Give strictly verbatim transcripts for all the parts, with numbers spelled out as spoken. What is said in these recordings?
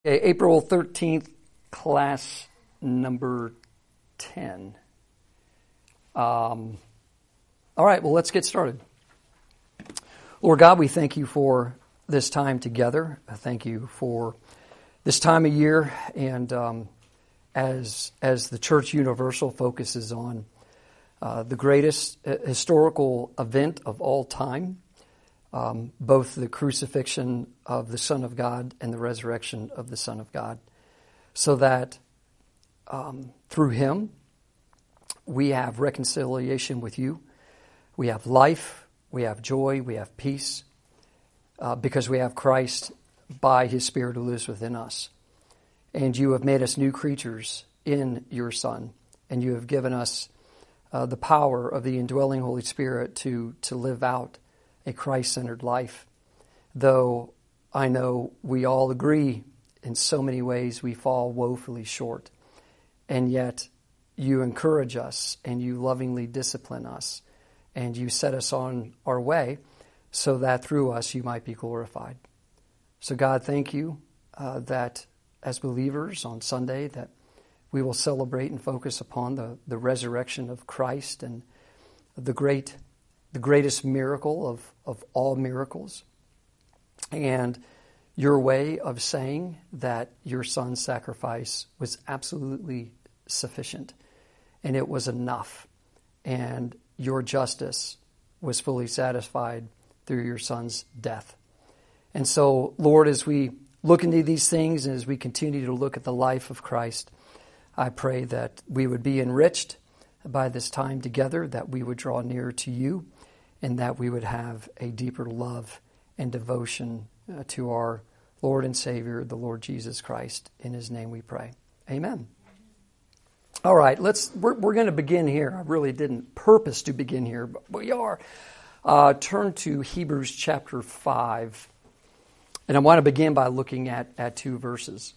Okay, April thirteenth, class number ten. Um, all right, well, let's get started. Lord God, we thank you for this time together. I thank you for this time of year, and um, as as the Church Universal focuses on uh, the greatest historical event of all time, Um, both the crucifixion of the Son of God and the resurrection of the Son of God, so that um, through Him we have reconciliation with you, we have life, we have joy, we have peace, uh, because we have Christ by His Spirit who lives within us. And you have made us new creatures in your Son, and you have given us uh, the power of the indwelling Holy Spirit to, to live out a Christ-centered life. Though I know we all agree in so many ways we fall woefully short. And yet you encourage us and you lovingly discipline us and you set us on our way so that through us you might be glorified. So God, thank you uh, that as believers on Sunday that we will celebrate and focus upon the, the resurrection of Christ and the great the greatest miracle of, of all miracles, and your way of saying that your Son's sacrifice was absolutely sufficient, and it was enough, and your justice was fully satisfied through your Son's death. And so, Lord, as we look into these things, and as we continue to look at the life of Christ, I pray that we would be enriched by this time together, that we would draw nearer to you, and that we would have a deeper love and devotion uh, to our Lord and Savior, the Lord Jesus Christ. In His name we pray. Amen. All right, let's. We're, we're going to begin here. I really didn't purpose to begin here, but we are. Uh, turn to Hebrews chapter five, and I want to begin by looking at, at two verses.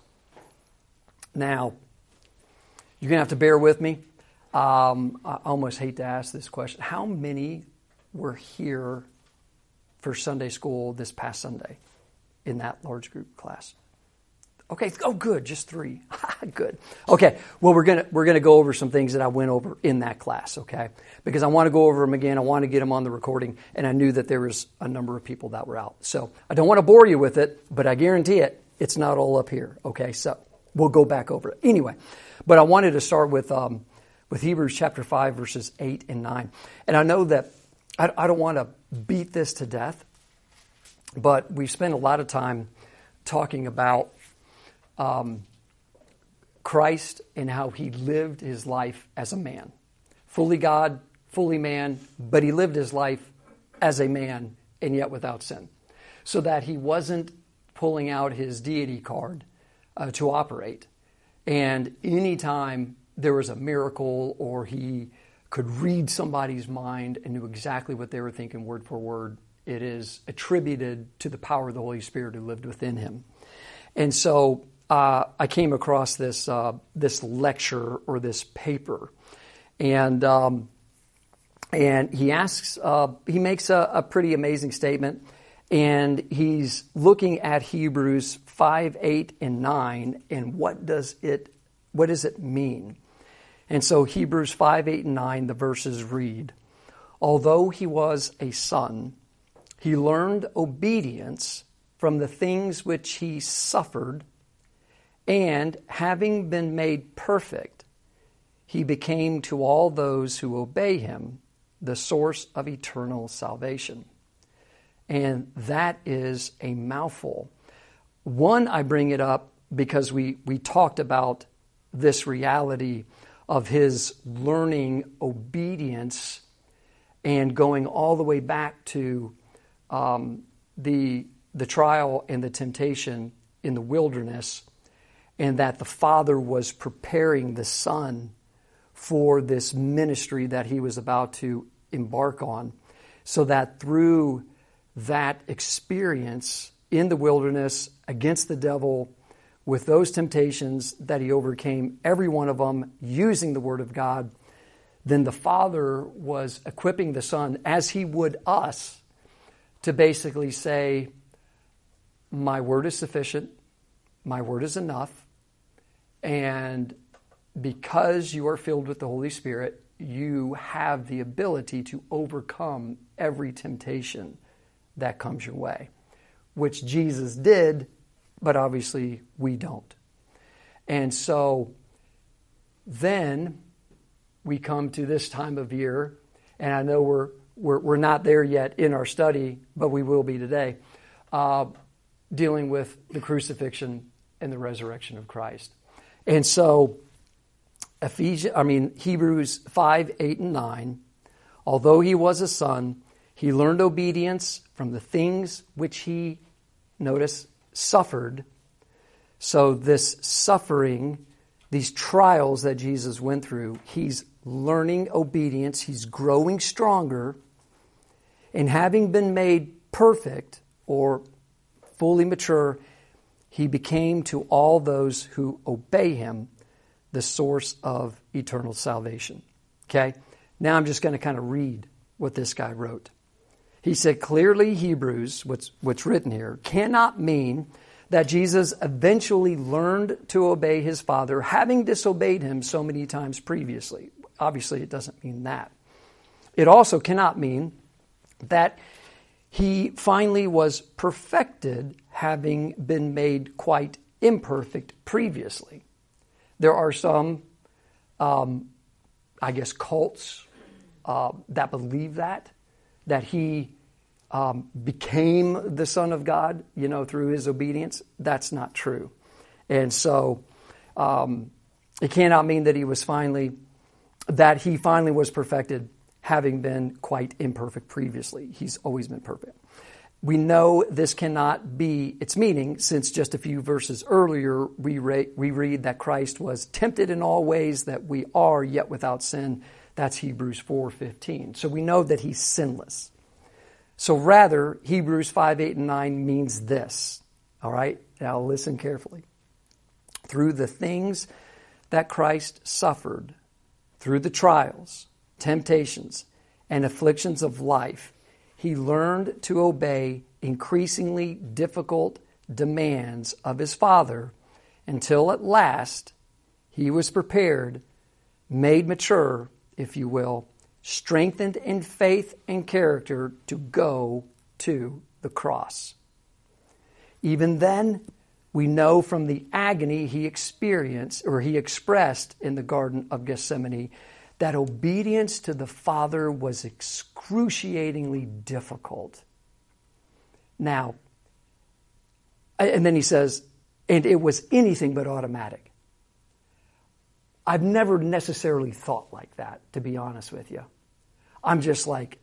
Now, you're going to have to bear with me. Um, I almost hate to ask this question. How many were here for Sunday school this past Sunday in that large group class? Okay, oh good, just three. Good. Okay, well we're gonna we're gonna go over some things that I went over in that class, okay? Because I want to go over them again. I want to get them on the recording, and I knew that there was a number of people that were out. So I don't want to bore you with it, but I guarantee it, it's not all up here. Okay, so we'll go back over it anyway. But I wanted to start with um, with Hebrews chapter five, verses eight and nine, and I know that. I don't want to beat this to death, but we've spent a lot of time talking about um, Christ and how He lived His life as a man. Fully God, fully man, but He lived His life as a man and yet without sin. So that He wasn't pulling out His deity card uh, to operate. And anytime there was a miracle or He could read somebody's mind and knew exactly what they were thinking word for word, it is attributed to the power of the Holy Spirit who lived within Him. And so uh, I came across this uh, this lecture or this paper, and um, and he asks, uh, he makes a, a pretty amazing statement, and he's looking at Hebrews five, eight, and nine, and what does it what does it mean? And so Hebrews five, eight, and nine, the verses read, "Although He was a son, He learned obedience from the things which He suffered, and having been made perfect, He became to all those who obey Him the source of eternal salvation." And that is a mouthful. One, I bring it up because we, we talked about this reality of His learning obedience and going all the way back to um, the the trial and the temptation in the wilderness, and that the Father was preparing the Son for this ministry that He was about to embark on, so that through that experience in the wilderness against the devil, with those temptations that He overcame, every one of them using the Word of God, then the Father was equipping the Son, as He would us, to basically say, my Word is sufficient, my word is enough. And because you are filled with the Holy Spirit, you have the ability to overcome every temptation that comes your way, which Jesus did, but obviously we don't. And so then we come to this time of year, and I know we're we're, we're not there yet in our study, but we will be today, uh, dealing with the crucifixion and the resurrection of Christ. And so Ephesians, I mean Hebrews five, eight, and nine, although he was a son, he learned obedience from the things which he, notice, suffered. So this suffering, these trials that Jesus went through, he's learning obedience, he's growing stronger, and having been made perfect or fully mature, he became to all those who obey him the source of eternal salvation. Okay? Now I'm just going to kind of read what this guy wrote. He said, clearly Hebrews, what's, what's written here, cannot mean that Jesus eventually learned to obey his Father, having disobeyed him so many times previously. Obviously, it doesn't mean that. It also cannot mean that he finally was perfected, having been made quite imperfect previously. There are some, um, I guess, cults uh, that believe that, that he um, became the Son of God, you know, through his obedience. That's not true. And so um, it cannot mean that he was finally, that he finally was perfected, having been quite imperfect previously. He's always been perfect. We know this cannot be its meaning, since just a few verses earlier we, re- we read that Christ was tempted in all ways that we are, yet without sin. That's Hebrews four fifteen. So we know that he's sinless. So rather, Hebrews five, eight, and nine means this. All right? Now listen carefully. Through the things that Christ suffered, through the trials, temptations, and afflictions of life, he learned to obey increasingly difficult demands of his Father until at last he was prepared, made mature, if you will, strengthened in faith and character to go to the cross. Even then, we know from the agony he experienced, or he expressed in the Garden of Gethsemane, that obedience to the Father was excruciatingly difficult. Now, and then he says, and it was anything but automatic. I've never necessarily thought like that, to be honest with you. I'm just like,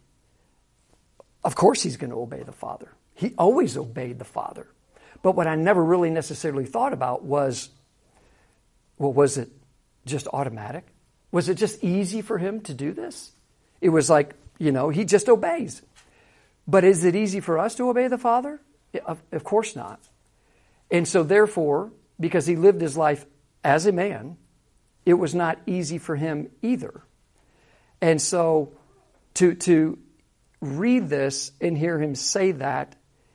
of course he's going to obey the Father. He always obeyed the Father. But what I never really necessarily thought about was, well, was it just automatic? Was it just easy for him to do this? It was like, you know, he just obeys. But is it easy for us to obey the Father? Of, of course not. And so therefore, because he lived his life as a man, it was not easy for him either. And so to, to read this and hear him say that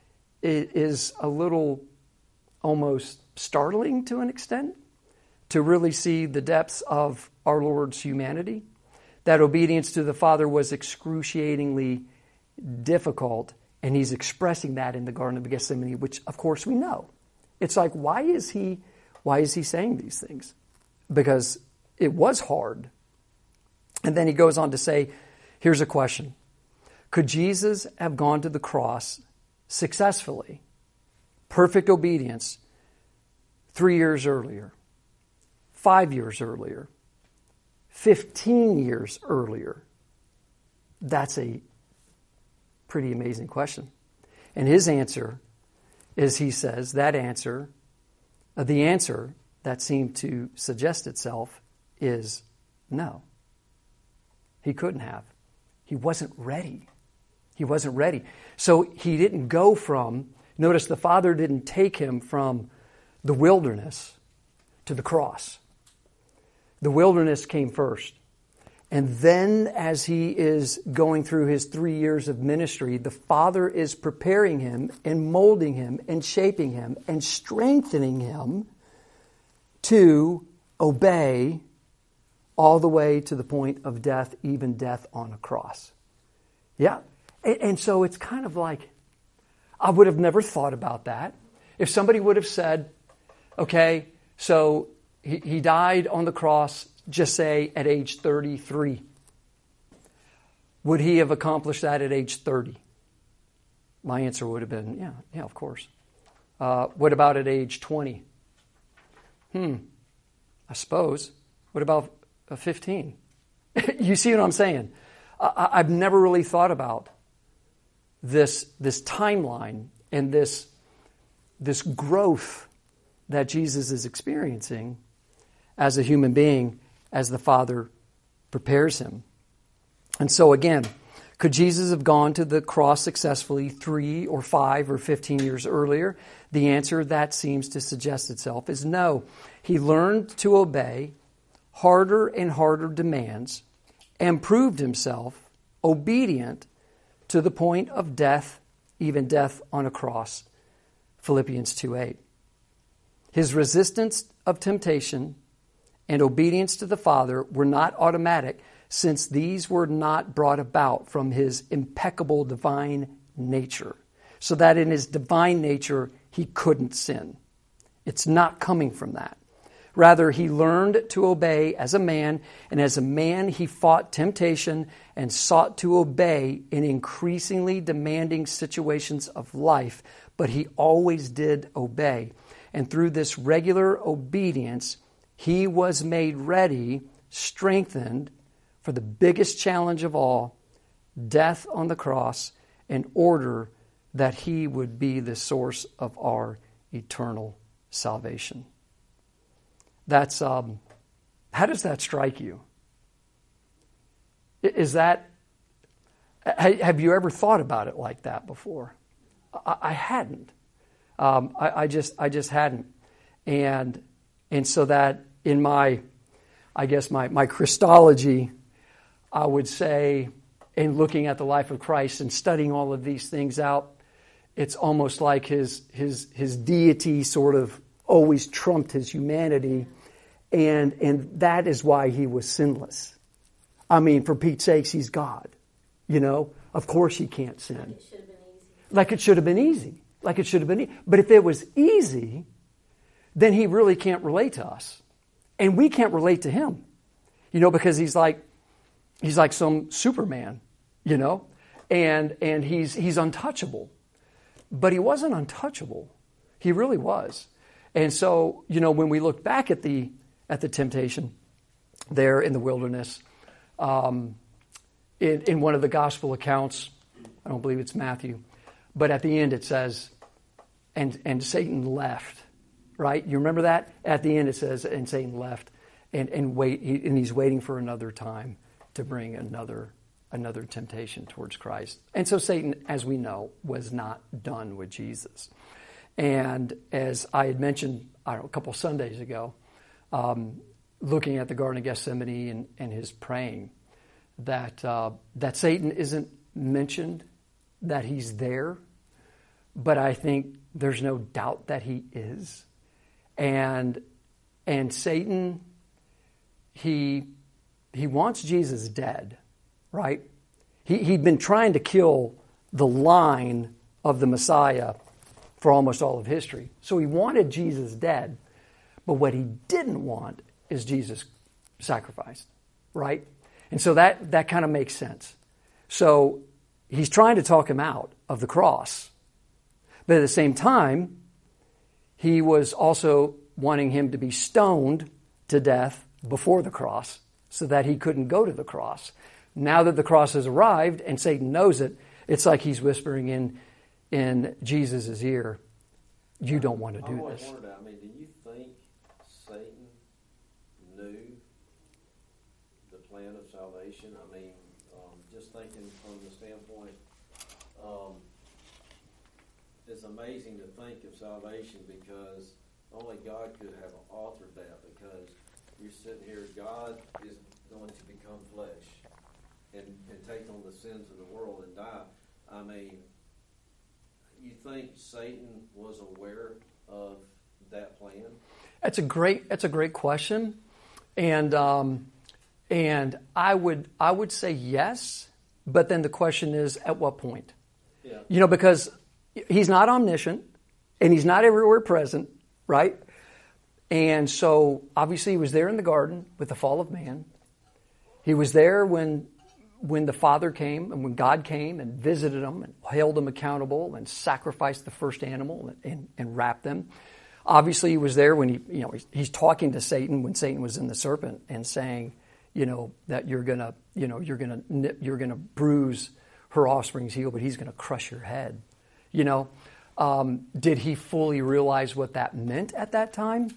is a little almost startling to an extent, to really see the depths of our Lord's humanity. That obedience to the Father was excruciatingly difficult, and he's expressing that in the Garden of Gethsemane, which of course we know. It's like, why is he, why is he saying these things? Because it was hard. And then he goes on to say, here's a question. Could Jesus have gone to the cross successfully, perfect obedience, three years earlier, five years earlier, fifteen years earlier? That's a pretty amazing question. And his answer is, he says, that answer, uh, the answer that seemed to suggest itself is no. He couldn't have. He wasn't ready. He wasn't ready. So he didn't go from, notice the Father didn't take him from the wilderness to the cross. The wilderness came first. And then as he is going through his three years of ministry, the Father is preparing him and molding him and shaping him and strengthening him to obey all the way to the point of death, even death on a cross. Yeah. And, and so it's kind of like, I would have never thought about that. If somebody would have said, okay, so he, he died on the cross, just say at age thirty-three. Would he have accomplished that at age thirty? My answer would have been, yeah, yeah, of course. Uh, what about at age twenty? Hmm, I suppose. What about uh, fifteen? You see what I'm saying? I, I've never really thought about this, this timeline and this, this growth that Jesus is experiencing as a human being as the Father prepares him. And so again, could Jesus have gone to the cross successfully three or five or fifteen years earlier? The answer that seems to suggest itself is no. He learned to obey harder and harder demands and proved himself obedient to the point of death, even death on a cross. Philippians two eight. His resistance of temptation and obedience to the Father were not automatic, since these were not brought about from his impeccable divine nature, so that in his divine nature he couldn't sin. It's not coming from that. Rather, he learned to obey as a man, and as a man he fought temptation and sought to obey in increasingly demanding situations of life, but he always did obey. And through this regular obedience, he was made ready, strengthened for the biggest challenge of all, death on the cross, in order that he would be the source of our eternal salvation. That's, um, how does that strike you? Is that, have you ever thought about it like that before? I, I hadn't. Um, I, I just, I just hadn't. And, and so that in my, I guess my, my Christology, I would say, in looking at the life of Christ and studying all of these things out, it's almost like his, his, his deity sort of always trumped his humanity. And, and that is why he was sinless. I mean, for Pete's sakes, he's God. You know, of course he can't sin. Like it should have been easy. Like it should have been easy. But if it was easy, then he really can't relate to us. And we can't relate to him. You know, because he's like, he's like some Superman, you know, and, and he's, he's untouchable. But he wasn't untouchable. He really was. And so, you know, when we look back at the, at the temptation there in the wilderness, um, in, in one of the gospel accounts, I don't believe it's Matthew, but at the end it says, and, and Satan left, right? You remember that? At the end it says, and Satan left, and, and wait, he, and he's waiting for another time to bring another, another temptation towards Christ. And so Satan, as we know, was not done with Jesus. And as I had mentioned, I don't know, a couple Sundays ago, um, looking at the Garden of Gethsemane and, and his praying, that uh, that Satan isn't mentioned, that he's there, but I think there's no doubt that he is. And and Satan, he he wants Jesus dead, right? He he'd been trying to kill the line of the Messiah for almost all of history. So he wanted Jesus dead, but what he didn't want is Jesus sacrificed, right? And so that, that kind of makes sense. So he's trying to talk him out of the cross. But at the same time, he was also wanting him to be stoned to death before the cross so that he couldn't go to the cross. Now that the cross has arrived and Satan knows it, it's like he's whispering in in Jesus' ear, you don't want to do I always this. wondered, I mean, do you think Satan knew the plan of salvation? I mean, um, just thinking from the standpoint, um, it's amazing to think of salvation because only God could have authored that, because you're sitting here, God is going to become flesh and, and take on the sins of the world and die. I mean, you think Satan was aware of that plan? That's a great. That's a great question, and um, and I would I would say yes, but then the question is, at what point? Yeah. You know, because he's not omniscient, and he's not everywhere present, right? And so, obviously, he was there in the garden with the fall of man. He was there when when the Father came and when God came and visited them and held them accountable and sacrificed the first animal and, and, and wrapped them. Obviously, he was there when he, you know, he's, he's talking to Satan when Satan was in the serpent and saying, you know, that you're gonna, you know, you're gonna, you're gonna bruise her offspring's heel, but he's gonna crush your head. You know, um, did he fully realize what that meant at that time?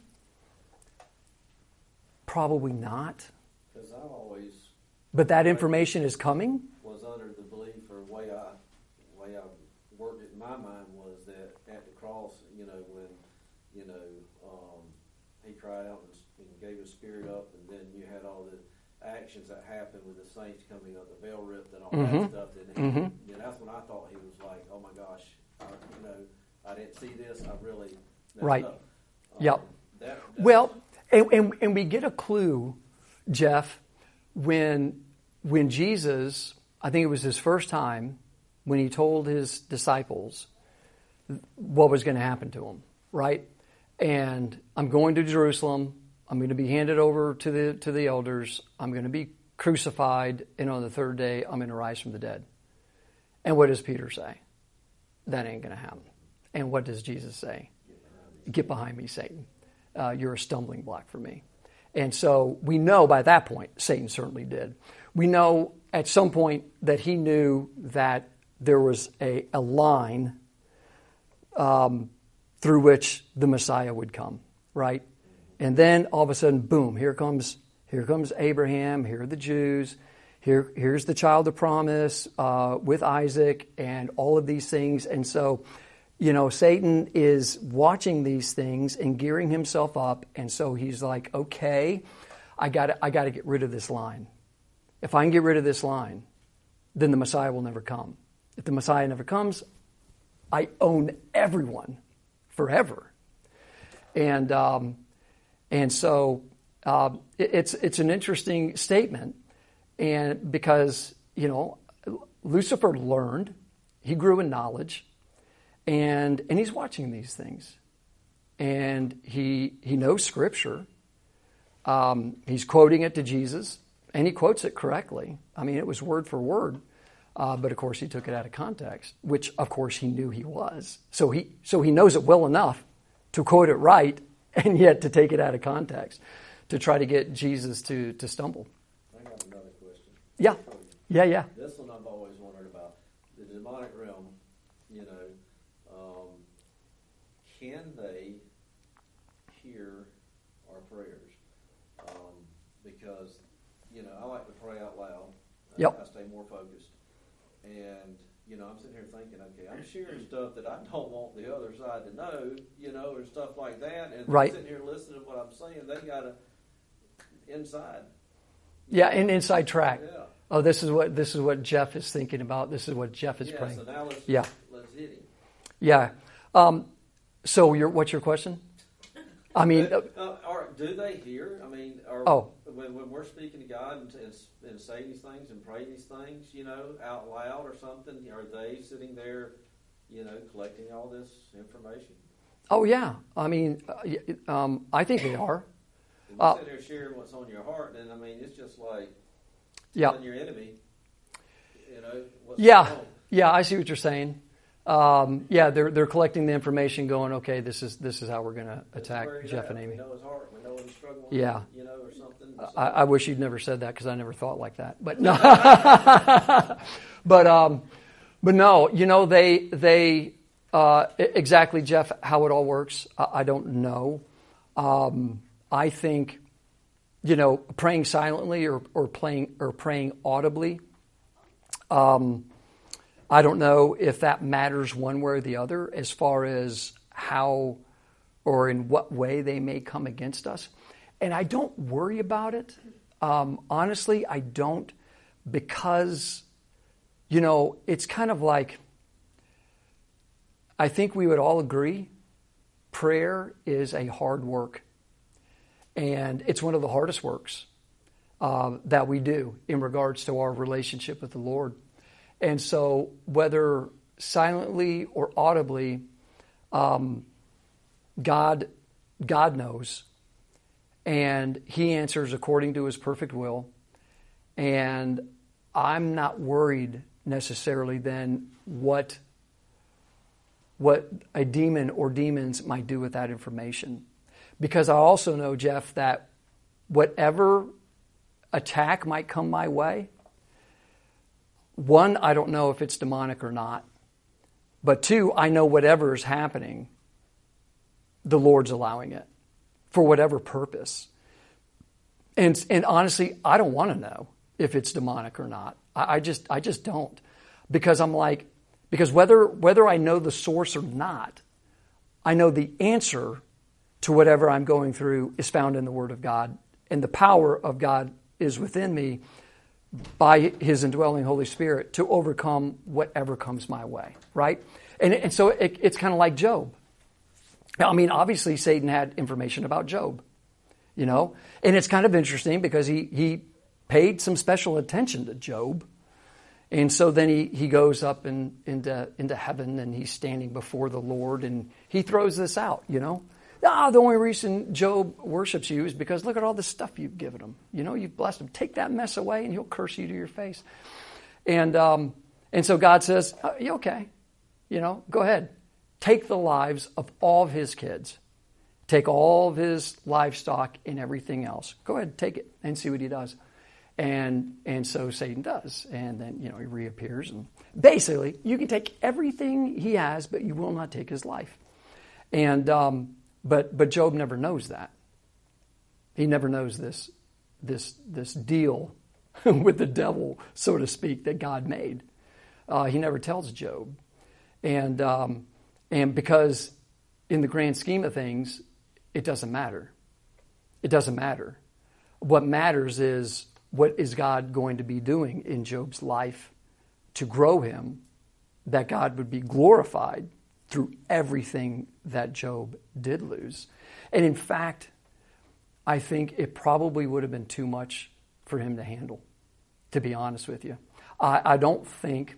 Probably not. Because I always But that information is coming. was under the belief, or way I way I worked it in my mind was that at the cross, you know, when you know um, he cried out and, and gave his spirit up, and then you had all the actions that happened with the saints coming up, the veil ripped, and all Mm-hmm. that stuff. And, Mm-hmm. you know, that's when I thought he was like, "Oh my gosh, I, you know, I didn't see this. I really messed Right. up." Um, Yep. That, that Well, and, and, and we get a clue, Jeff, when when Jesus, I think it was his first time, when he told his disciples what was going to happen to him, right? And I'm going to Jerusalem. I'm going to be handed over to the to the elders. I'm going to be crucified, and on the third day, I'm going to rise from the dead. And what does Peter say? That ain't going to happen. And what does Jesus say? Get behind me, Satan. Uh, you're a stumbling block for me. And so we know by that point, Satan certainly did. We know at some point that he knew that there was a, a line um, through which the Messiah would come, right? And then all of a sudden, boom, here comes here comes Abraham, here are the Jews, here here's the child of promise uh, with Isaac and all of these things. And so, you know, Satan is watching these things and gearing himself up, and so he's like, okay, I got I got to get rid of this line. If I can get rid of this line, then the Messiah will never come. If the Messiah never comes, I own everyone forever. And um, and so uh, it, it's it's an interesting statement, and because you know Lucifer learned, he grew in knowledge. And and he's watching these things, and he he knows Scripture. Um, he's quoting it to Jesus, and he quotes it correctly. I mean, it was word for word, uh, but of course he took it out of context, which of course he knew he was. So he so he knows it well enough to quote it right, and yet to take it out of context, to try to get Jesus to to stumble. I got another question. Yeah, yeah, yeah. This one I've always wondered about. The demonic realm, you know. Um, can they hear our prayers? Um, because, you know, I like to pray out loud. Yep. I stay more focused. And, you know, I'm sitting here thinking, okay, I'm sharing stuff that I don't want the other side to know, you know, or stuff like that. And right. I'm sitting here listening to what I'm saying. They got to, inside. Yeah, an inside track. Yeah. Oh, this is what this is what Jeff is thinking about. This is what Jeff is yeah, praying. So now let's, yeah. let's hit him. Yeah. Um, so, your what's your question? I mean, uh, uh, or do they hear? I mean, or oh. when, when we're speaking to God and, and, and saying these things and praying these things, you know, out loud or something, are they sitting there, you know, collecting all this information? Oh yeah. I mean, uh, um, I think they are. If you uh, sit there sharing what's on your heart, then I mean, it's just like yeah. telling your enemy, you know, what's yeah, going on. Yeah. I see what you're saying. Um, yeah, they're they're collecting the information, going, okay, this is this is how we're going to attack Jeff at. and Amy. We know his heart. We know what he's struggling yeah. with, you know, or something. So. I, I wish you'd never said that because I never thought like that. But no, but um, but no, you know, they they uh, exactly, Jeff, how it all works. I, I don't know. Um, I think, you know, praying silently or or playing or praying audibly. Um. I don't know if that matters one way or the other as far as how or in what way they may come against us. And I don't worry about it Um, honestly, I don't, because, you know, it's kind of like, I think we would all agree, prayer is a hard work. And it's one of the hardest works uh, that we do in regards to our relationship with the Lord. And so whether silently or audibly, um, God, God knows. And he answers according to his perfect will. And I'm not worried necessarily then what, what a demon or demons might do with that information. Because I also know, Jeff, that whatever attack might come my way, one, I don't know if it's demonic or not. But two, I know whatever is happening, the Lord's allowing it for whatever purpose. And and honestly, I don't want to know if it's demonic or not. I, I just I just don't. Because I'm like, because whether whether I know the source or not, I know the answer to whatever I'm going through is found in the Word of God. And the power of God is within me by his indwelling Holy Spirit to overcome whatever comes my way, right? And, and so it, it's kind of like Job. Now, I mean, obviously Satan had information about Job, you know? And it's kind of interesting because he, he paid some special attention to Job. And so then he, he goes up in, into, into heaven and he's standing before the Lord and he throws this out, you know? Ah, the only reason Job worships you is because look at all the stuff you've given him. You know, you've blessed him. Take that mess away and he'll curse you to your face. And um, and so God says, oh, you okay? You know, go ahead. Take the lives of all of his kids. Take all of his livestock and everything else. Go ahead, take it and see what he does. And and so Satan does. And then, you know, he reappears. And basically, you can take everything he has, but you will not take his life. And um But but Job never knows that. He never knows this this this deal with the devil, so to speak, that God made. Uh, he never tells Job, and um, and because in the grand scheme of things, it doesn't matter. It doesn't matter. What matters is what is God going to be doing in Job's life to grow him, that God would be glorified through everything that Job did lose. And in fact, I think it probably would have been too much for him to handle, to be honest with you. I, I don't think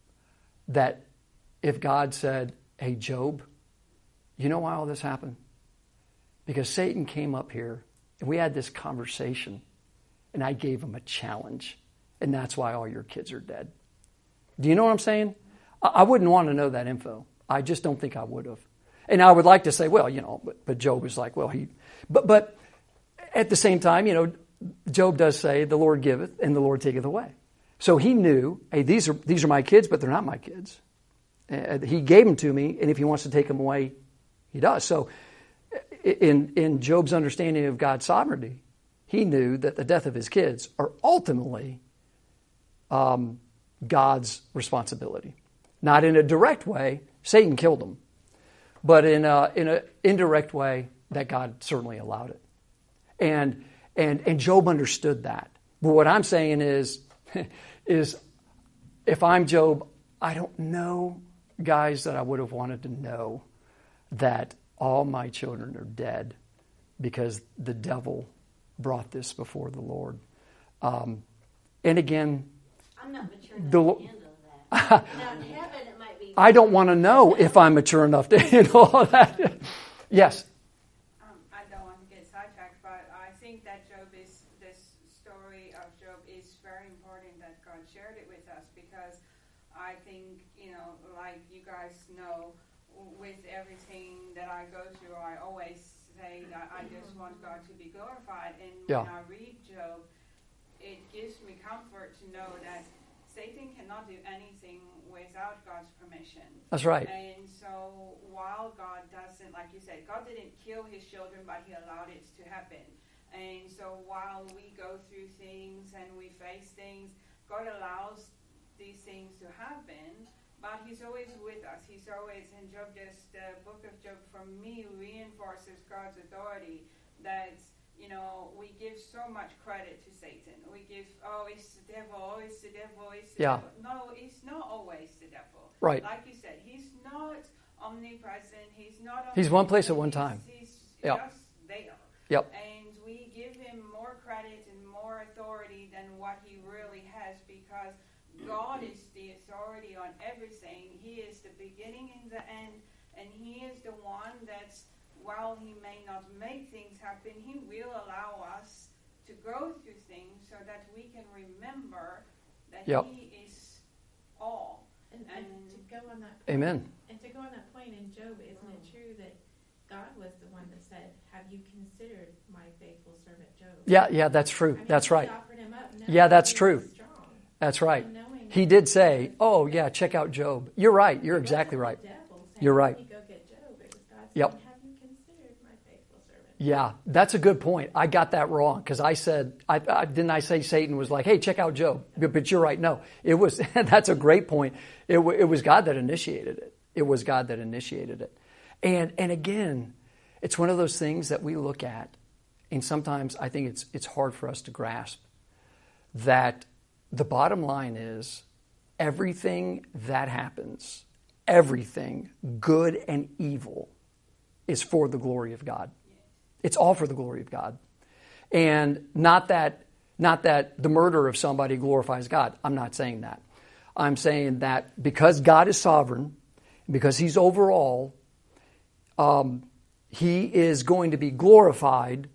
that if God said, hey, Job, you know why all this happened? Because Satan came up here and we had this conversation and I gave him a challenge. And that's why all your kids are dead. Do you know what I'm saying? I, I wouldn't want to know that info. I just don't think I would have. And I would like to say, well, you know, but, but Job is like, well, he, but, but at the same time, you know, Job does say, the Lord giveth and the Lord taketh away. So he knew, hey, these are, these are my kids, but they're not my kids. Uh, he gave them to me, and if he wants to take them away, he does. So in, in Job's understanding of God's sovereignty, he knew that the death of his kids are ultimately um, God's responsibility. Not in a direct way, Satan killed them, but in a, in an indirect way that God certainly allowed it. And and and Job understood that. But what I'm saying is, is if I'm Job, I don't know, guys, that I would have wanted to know that all my children are dead because the devil brought this before the Lord. Um, and again, I'm not mature enough the, to handle that. Now in heaven it might be. I don't want to know if I'm mature enough to handle all that. Yes. Um, I don't want to get sidetracked, but I think that Job is, this story of Job is very important that God shared it with us, because I think, you know, like you guys know, with everything that I go through, I always say that I just want God to be glorified. And yeah. when I read Job, it gives me comfort to know that Satan cannot do anything without God's permission. That's right. And so while God doesn't, like you said, God didn't kill his children, but he allowed it to happen. And so while we go through things and we face things, God allows these things to happen, but he's always with us. He's always, and Job, just the book of Job for me reinforces God's authority, that, you know, we give so much credit to Satan. We give, oh, it's the devil, oh, it's the devil, it's the Yeah. devil. No, it's not always the devil. Right. Like you said, he's not omnipresent. He's not. He's one place at one he's- time. He's Yep. just there. Yep. And we give him more credit and more authority than what he really has, because God is the authority on everything. He is the beginning and the end, and he is the one that's, while he may not make things happen, he will allow us to go through things so that we can remember that Yep. he is all. And, And- and to go on that point, Amen. and to go on that point in Job, isn't it true that God was the one that said, "Have you considered my faithful servant Job?" Yeah, yeah, that's I true. mean, That's he right. offered him up, knowing Yeah, that's he was true. strong, That's right. and knowing He that did say, "Oh, yeah, check out Job." You're right. You're it exactly wasn't right. the devil saying, You're right. "Let me go get Job." It was God saying, Yep. "Have you considered my faithful servant?" Yeah, that's a good point. I got that wrong because I said, I, I didn't I say Satan was like, "Hey, check out Job." But, but you're right. No, it was. That's a great point. It, w- it was God that initiated it. It was God that initiated it. And and again, it's one of those things that we look at, and sometimes I think it's it's hard for us to grasp that the bottom line is everything that happens, everything good and evil, is for the glory of God. It's all for the glory of God. And not that not that the murder of somebody glorifies God. I'm not saying that. I'm saying that because God is sovereign, because he's over all, um, he is going to be glorified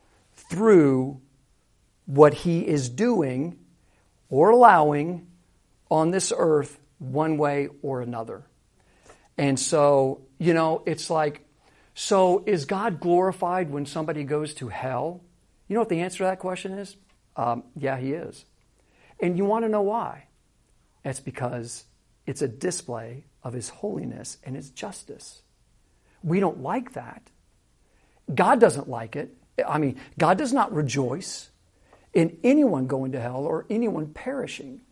through what he is doing or allowing on this earth one way or another. And so, you know, it's like, so is God glorified when somebody goes to hell? You know what the answer to that question is? Um, yeah, he is. And you want to know why? That's because it's a display of his holiness and his justice. We don't like that. God doesn't like it. I mean, God does not rejoice in anyone going to hell or anyone perishing.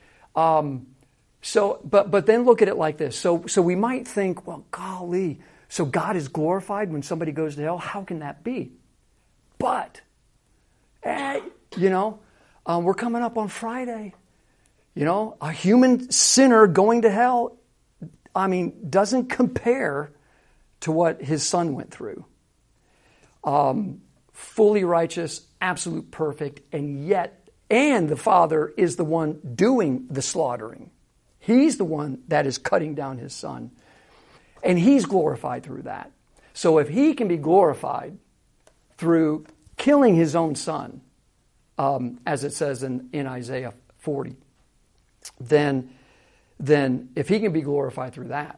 Um, so, but but then look at it like this. So so we might think, well, golly, so God is glorified when somebody goes to hell? How can that be? But, eh, you know, um, we're coming up on Friday. You know, a human sinner going to hell, I mean, doesn't compare to what his son went through. Um, fully righteous, absolute perfect, and yet, and the Father is the one doing the slaughtering. He's the one that is cutting down his son. And he's glorified through that. So if he can be glorified through killing his own son, um, as it says in, in Isaiah forty, then, then if he can be glorified through that,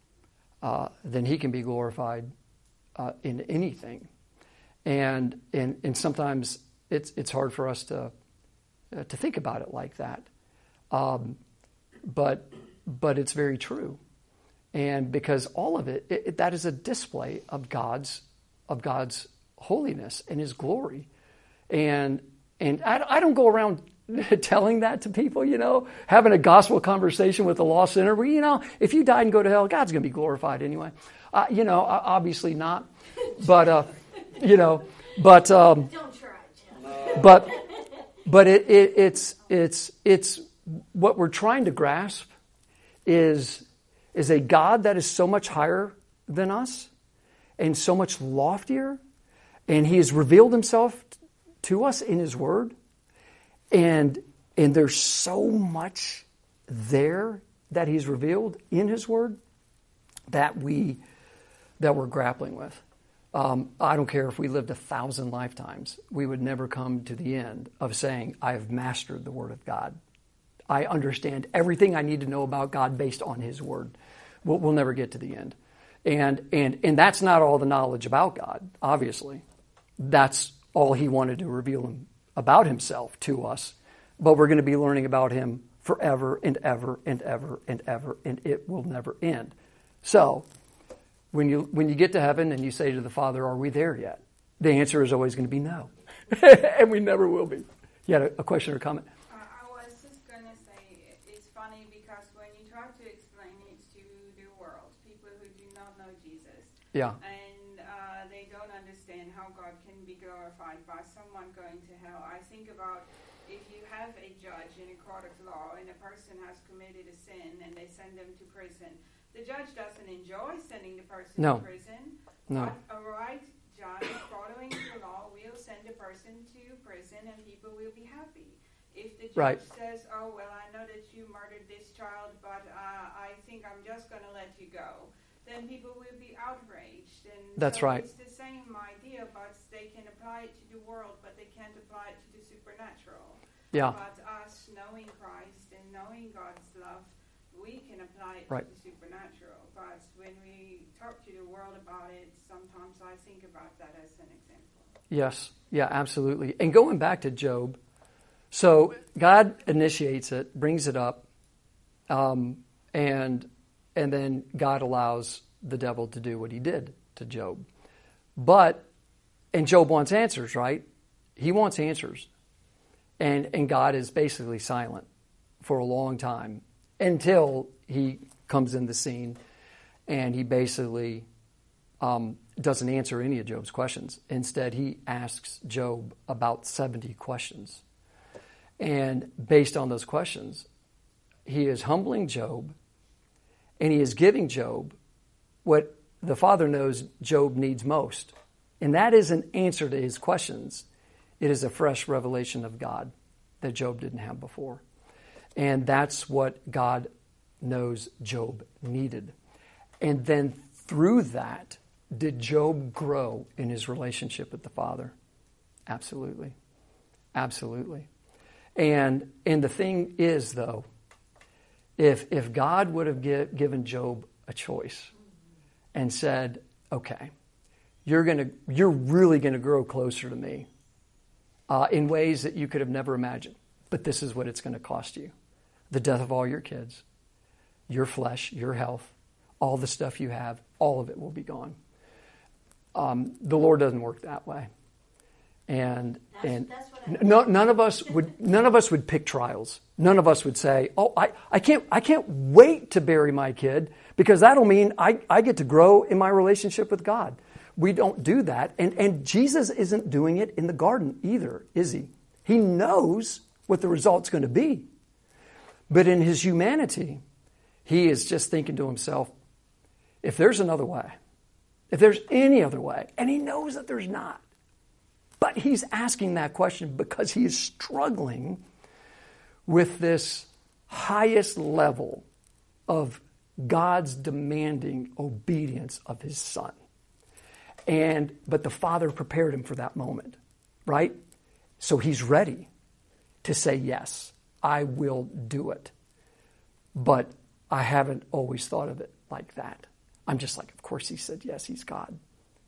uh, then he can be glorified uh, in anything. And, and and sometimes it's it's hard for us to uh, to think about it like that, um, but but it's very true, and because all of it, it, it that is a display of God's of God's holiness and His glory, and and I, I don't go around telling that to people, you know, having a gospel conversation with a lost sinner. Where, you know, if you die and go to hell, God's going to be glorified anyway. Uh, you know, obviously not, but. Uh, You know, but um, Don't try, Jeff. but but it, it it's it's it's what we're trying to grasp is is a God that is so much higher than us and so much loftier, and He has revealed Himself to us in His Word, and and there's so much there that He's revealed in His Word that we that we're grappling with. Um, I don't care if we lived a thousand lifetimes, we would never come to the end of saying, I have mastered the Word of God. I understand everything I need to know about God based on His Word. We'll, we'll never get to the end. And, and, and that's not all the knowledge about God, obviously. That's all He wanted to reveal him, about Himself to us. But we're going to be learning about Him forever and ever and ever and ever, and it will never end. So, When you when you get to heaven and you say to the Father, are we there yet? The answer is always going to be no. And we never will be. You had a, a question or comment? Uh, I was just going to say, it's funny because when you try to explain it to the world, people who do not know Jesus, Yeah. and uh, they don't understand how God can be glorified by someone going to hell. I think about if you have a judge in a court of law and a person has committed a sin and they send them to prison, the judge doesn't enjoy sending the person No. to prison. No. But a right judge following the law will send a person to prison and people will be happy. If the judge Right. says, oh, well, I know that you murdered this child, but uh, I think I'm just going to let you go, then people will be outraged. And That's so right. It's the same idea, but they can apply it to the world, but they can't apply it to the supernatural. Yeah. But us knowing Christ and knowing God's love, we can apply it Right. to the supernatural. But when we talk to the world about it, sometimes I think about that as an example. Yes. Yeah, absolutely. And going back to Job, so God initiates it, brings it up, um, and and then God allows the devil to do what he did to Job. But, and Job wants answers, right? He wants answers. And and God is basically silent for a long time until he comes in the scene and he basically um, doesn't answer any of Job's questions. Instead, he asks Job about seventy questions. And based on those questions, he is humbling Job, and he is giving Job what the Father knows Job needs most. And that is an answer to his questions. It is a fresh revelation of God that Job didn't have before. And that's what God knows Job needed. And then through that, did Job grow in his relationship with the Father? Absolutely. Absolutely. And and the thing is, though, if if God would have give, given Job a choice and said, okay, you're gonna you're really gonna grow closer to me uh, in ways that you could have never imagined, but this is what it's going to cost you: the death of all your kids, your flesh, your health, all the stuff you have, all of it will be gone. Um, the Lord doesn't work that way. And That's, and that's what I no, none of us would none of us would pick trials. None of us would say, "Oh, I, I can't I can't wait to bury my kid because that'll mean I, I get to grow in my relationship with God." We don't do that, and and Jesus isn't doing it in the garden either, is he? He knows what the result's going to be, but in his humanity, he is just thinking to himself, "If there's another way, if there's any other way," and he knows that there's not. But he's asking that question because he is struggling with this highest level of God's demanding obedience of his son. And but the Father prepared him for that moment, right? So he's ready to say, yes, I will do it. But I haven't always thought of it like that. I'm just like, of course he said yes, he's God.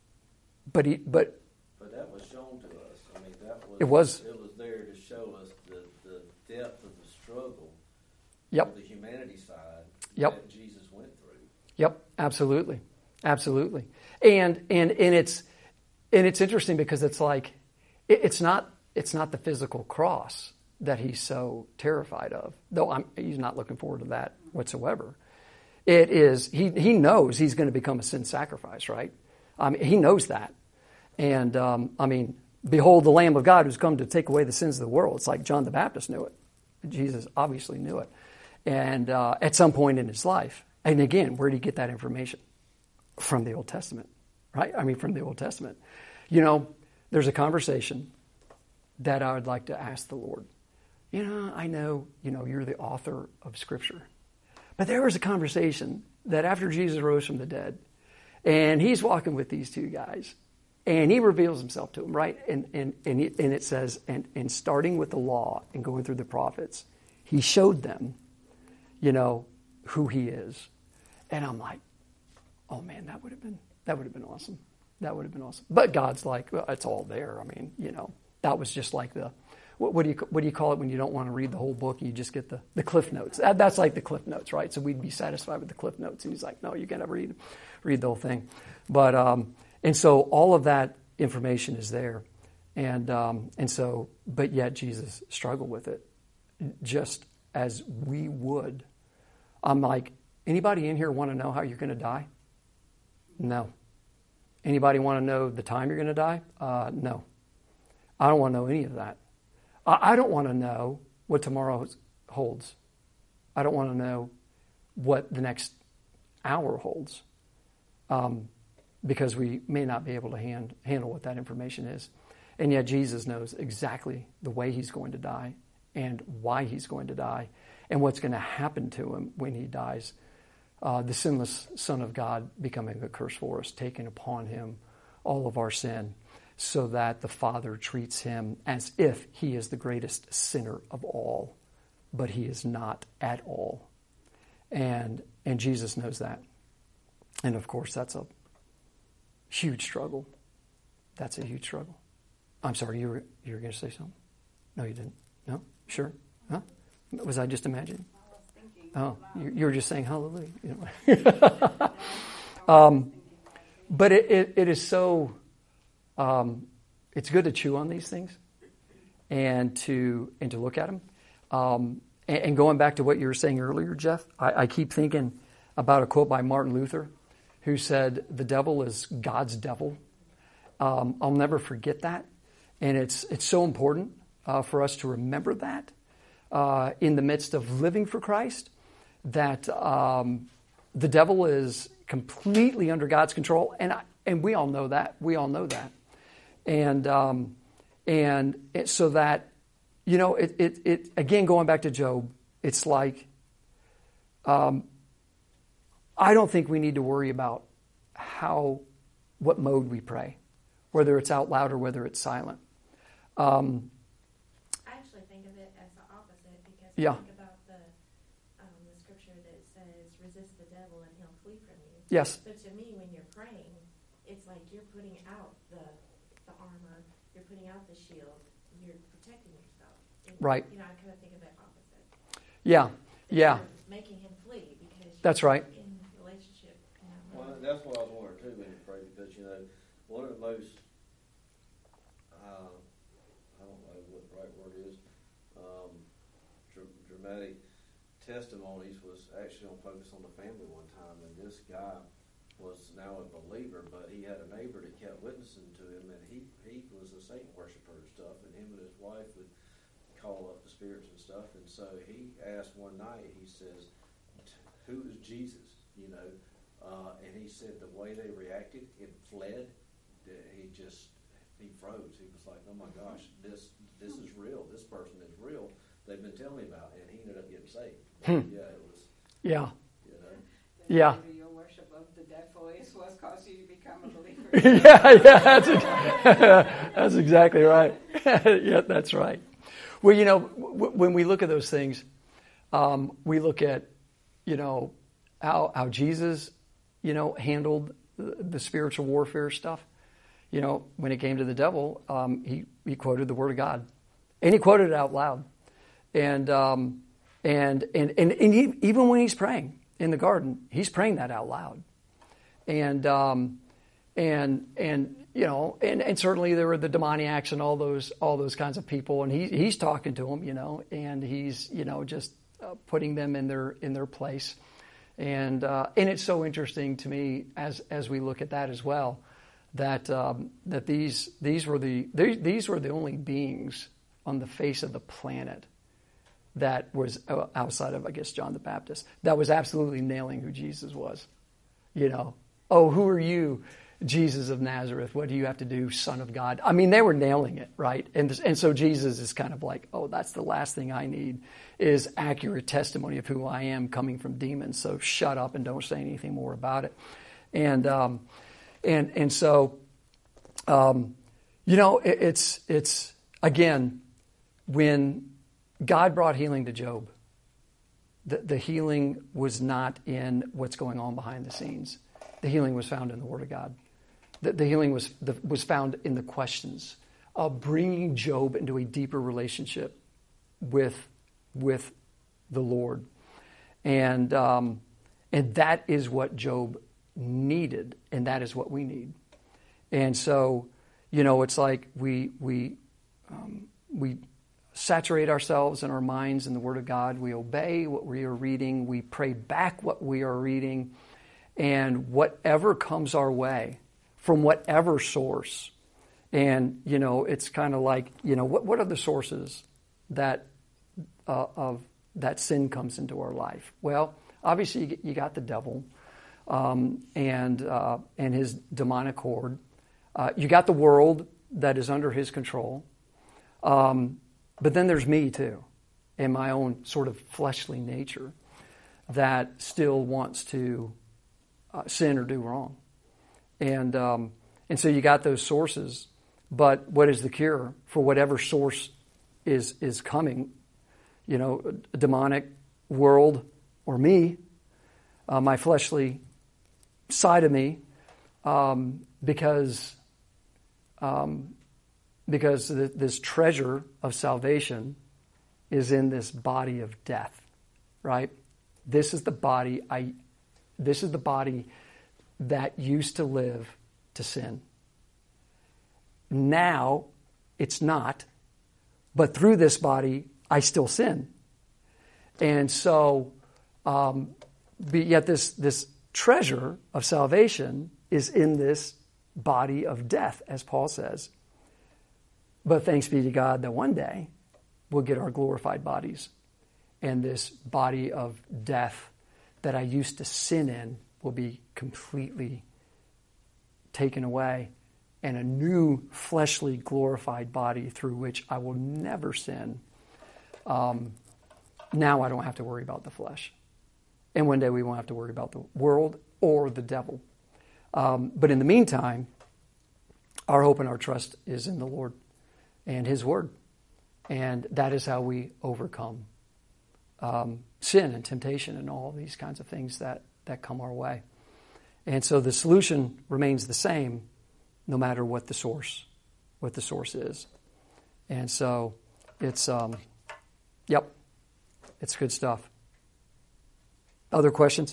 But he but But that was shown to us. I mean, that was It was. It was there to show us the, the depth of the struggle Yep. on the humanity side Yep. that Jesus went through. Yep, absolutely. Absolutely. And and and it's and it's interesting because it's like it, it's not it's not the physical cross that he's so terrified of. Though I'm he's not looking forward to that whatsoever. It is he he knows he's going to become a sin sacrifice, right? I mean, he knows that. And, um, I mean, behold the Lamb of God who's come to take away the sins of the world. It's like John the Baptist knew it. Jesus obviously knew it. And uh, at some point in his life. And again, where did he get that information? From the Old Testament, right? I mean, from the Old Testament. You know, there's a conversation that I would like to ask the Lord. You know, I know, you know, you're the author of Scripture. But there was a conversation that after Jesus rose from the dead, and he's walking with these two guys, and he reveals himself to them, right? And and and, he, and it says, and, and starting with the law and going through the prophets, he showed them, you know, who he is. And I'm like, oh man, that would have been that would have been awesome. That would have been awesome. But God's like, well, it's all there. I mean, you know, that was just like the what, what do you what do you call it when you don't want to read the whole book and you just get the, the cliff notes? That, that's like the cliff notes, right? So we'd be satisfied with the cliff notes. And he's like, no, you got to read read the whole thing. But um, and so all of that information is there, and um, and so, but yet Jesus struggled with it, just as we would. I'm like, anybody in here want to know how you're going to die? No. Anybody want to know the time you're going to die? Uh, no. I don't want to know any of that. I, I don't want to know what tomorrow holds. I don't want to know what the next hour holds, um, because we may not be able to hand, handle what that information is. And yet Jesus knows exactly the way he's going to die and why he's going to die and what's going to happen to him when he dies. Uh, the sinless Son of God becoming a curse for us, taking upon him all of our sin, so that the Father treats him as if he is the greatest sinner of all, but he is not at all. And and Jesus knows that. And of course, that's a huge struggle. That's a huge struggle. I'm sorry, you were you were going to say something? No, you didn't. No? Sure? Huh? Was I just imagining? I was thinking. Oh, you, you were just saying hallelujah. You know. um, but it, it, it is so, um, it's good to chew on these things and to and to look at them. Um, and, and going back to what you were saying earlier, Jeff, I, I keep thinking about a quote by Martin Luther, who said, "The devil is God's devil." Um, I'll never forget that. And it's it's so important uh, for us to remember that uh, in the midst of living for Christ, that um, the devil is completely under God's control, and I, and we all know that. We all know that, and um, and it, so that you know it, it it again going back to Job, it's like um, I don't think we need to worry about how what mode we pray, whether it's out loud or whether it's silent. Um, I actually think of it as the opposite, because Yeah. I think about the um, the scripture that says, "Resist the devil and he'll flee from you." yes, So to me, when you're praying, it's like you're putting out the the armor, you're putting out the shield, you're protecting yourself. It- Right. You know, I kind of think of it opposite. yeah, That yeah, you're making him flee because That's you're right. in relationship. You know, Well, that's what I was wondering too when you pray, because, you know, one of the most, uh, I don't know what the right word is, um, dr- dramatic testimonies was actually on Focus on the Family one time, and this guy was now a believer, but he had a neighbor that kept witnessing to him, and he, he was a Satan worshiper and stuff, and him and his wife would call up the spirits and stuff, and so he asked one night, he says, "Who is Jesus?" You know, uh, and he said the way they reacted, it fled. that He just he froze. He was like, "Oh my gosh, this this is real. This person is real. They've been telling me about," it. And he ended up getting saved. But, Hmm. yeah, it was. yeah, You know, Yeah. Maybe your worship of the devil is what caused you to become a believer. yeah, yeah. That's ex- that's exactly right. yeah, that's right. Well, you know, w- when we look at those things, um, we look at, you know, how how Jesus, you know, handled the, the spiritual warfare stuff. You know, when it came to the devil, um, he he quoted the Word of God, and he quoted it out loud, and um, and and and, and he, even when he's praying in the garden, he's praying that out loud, and um, and and you know, and, and certainly there were the demoniacs and all those all those kinds of people, and he he's talking to them, you know, and he's you know just uh, putting them in their in their place, and uh, and it's so interesting to me as as we look at that as well, that um, that these these were the these, these were the only beings on the face of the planet that was outside of, I guess, John the Baptist, that was absolutely nailing who Jesus was. You know, "Oh, who are you, Jesus of Nazareth? What do you have to do, Son of God?" I mean, they were nailing it, right? And this, and so Jesus is kind of like, "Oh, that's the last thing I need is accurate testimony of who I am coming from demons. So shut up and don't say anything more about it." And um, and and so, um, you know, it, it's it's again when God brought healing to Job, the, the healing was not in what's going on behind the scenes. The healing was found in the Word of God. The, the healing was the, was found in the questions of bringing Job into a deeper relationship with with the Lord, and um, and that is what Job needed, and that is what we need. And so, you know, it's like we we um, we. saturate ourselves and our minds in the Word of God. We obey what we are reading. We pray back what we are reading. And whatever comes our way from whatever source. And, you know, it's kind of like, you know, what, what are the sources that uh, of that sin comes into our life? Well, obviously you, you got the devil um, and uh, and his demonic horde. Uh, you got the world that is under his control. Um, but then there's me too, and my own sort of fleshly nature that still wants to uh, sin or do wrong. And um, and so you got those sources. But what is the cure for whatever source is is coming? You know, a demonic world or me, uh, my fleshly side of me, um, because um, because th- this treasure of salvation is in this body of death, right? This is the body I. This is the body that used to live to sin. Now, it's not, but through this body, I still sin. And so, um, but yet this, this treasure of salvation is in this body of death, as Paul says. But thanks be to God that one day we'll get our glorified bodies. And this body of death that I used to sin in will be completely taken away. And a new fleshly glorified body through which I will never sin. Um, now I don't have to worry about the flesh. And one day we won't have to worry about the world or the devil. Um, but in the meantime, our hope and our trust is in the Lord and His Word. And that is how we overcome um, sin and temptation and all these kinds of things that, that come our way. And so the solution remains the same, no matter what the source, what the source is. And so it's, um, yep, it's good stuff. Other questions?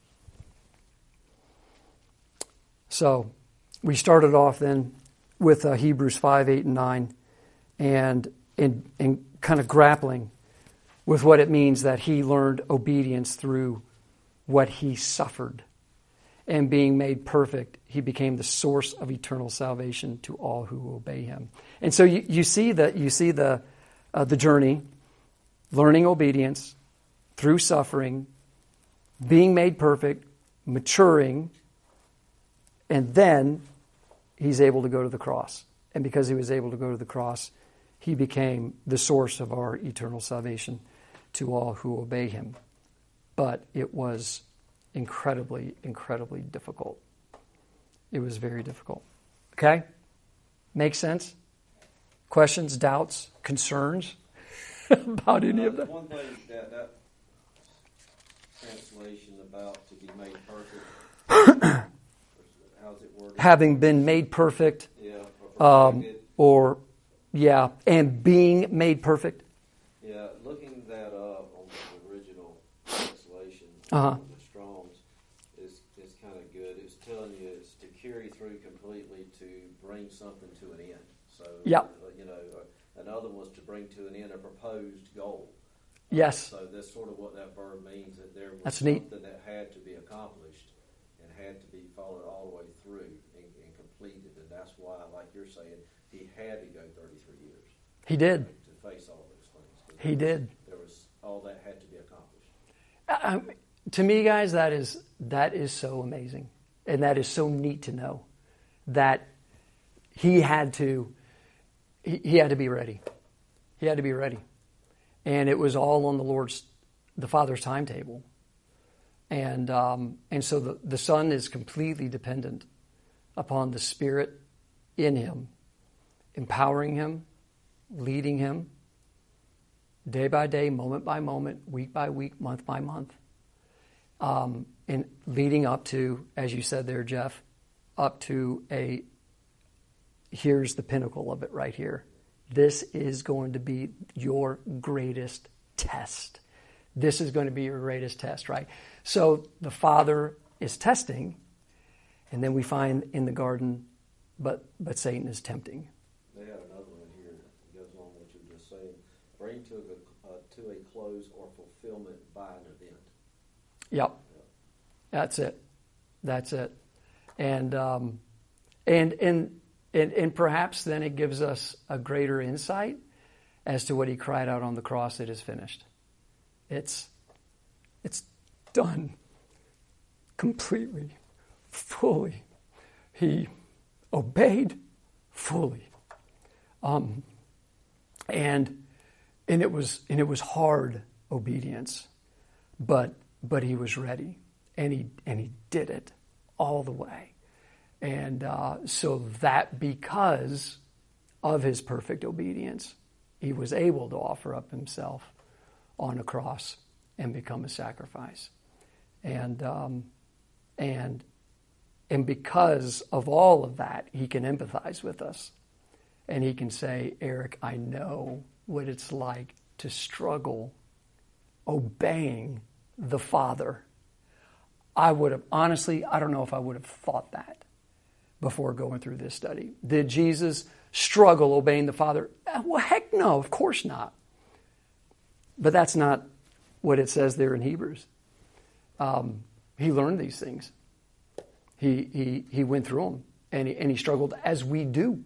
So we started off then with uh, Hebrews five, eight, and nine, and, and, and kind of grappling with what it means that he learned obedience through what he suffered. And being made perfect, he became the source of eternal salvation to all who obey him. And so you, you see the you see the uh, the journey, learning obedience through suffering, being made perfect, maturing, and then he's able to go to the cross. And because he was able to go to the cross, he became the source of our eternal salvation to all who obey him. But it was incredibly, incredibly difficult. It was very difficult. Okay? Make sense? Questions, doubts, concerns about any of that? One thing that that translation about to be made perfect, how's it worded? Having been made perfect, yeah, or, um, or yeah, and being made perfect. Yeah, looking that up on the original translation. Uh-huh. Carry through completely to bring something to an end. So, yeah. you know, another was to bring to an end a proposed goal. Yes. Uh, so that's sort of what that verb means, that there was that's something neat. that had to be accomplished and had to be followed all the way through and, and completed. And that's why, like you're saying, he had to go thirty-three years. He did. To face all those things. He there was, did. There was all that had to be accomplished. Uh, to me, guys, that is that is so amazing. And that is so neat to know that he had to, he, he had to be ready. He had to be ready. And it was all on the Lord's, the Father's timetable. And um, and so the, the Son is completely dependent upon the Spirit in him, empowering him, leading him, day by day, moment by moment, week by week, month by month. Um, and leading up to, as you said there, Jeff, up to a, here's the pinnacle of it right here. This is going to be your greatest test. This is going to be your greatest test, right? So the Father is testing, and then we find in the garden, but but Satan is tempting. They have another one here that goes on what you were just saying. Bring to a, uh, to a close or fulfillment by an event. Yep. That's it. That's it. And um, And, and, and, and perhaps then it gives us a greater insight as to what he cried out on the cross, it is finished. It's, it's done completely, fully. He obeyed fully. Um, and, and it was, and it was hard obedience, but, but he was ready, and he, and he did it all the way. And, uh, so that because of his perfect obedience, he was able to offer up himself on a cross and become a sacrifice. And, um, and, and because of all of that, he can empathize with us. And he can say, Eric, I know what it's like to struggle obeying the Father. I would have, honestly, I don't know if I would have thought that before going through this study. Did Jesus struggle obeying the Father? Well, heck no, of course not. But that's not what it says there in Hebrews. Um, he learned these things. He, he, he went through them, and he, and he struggled as we do.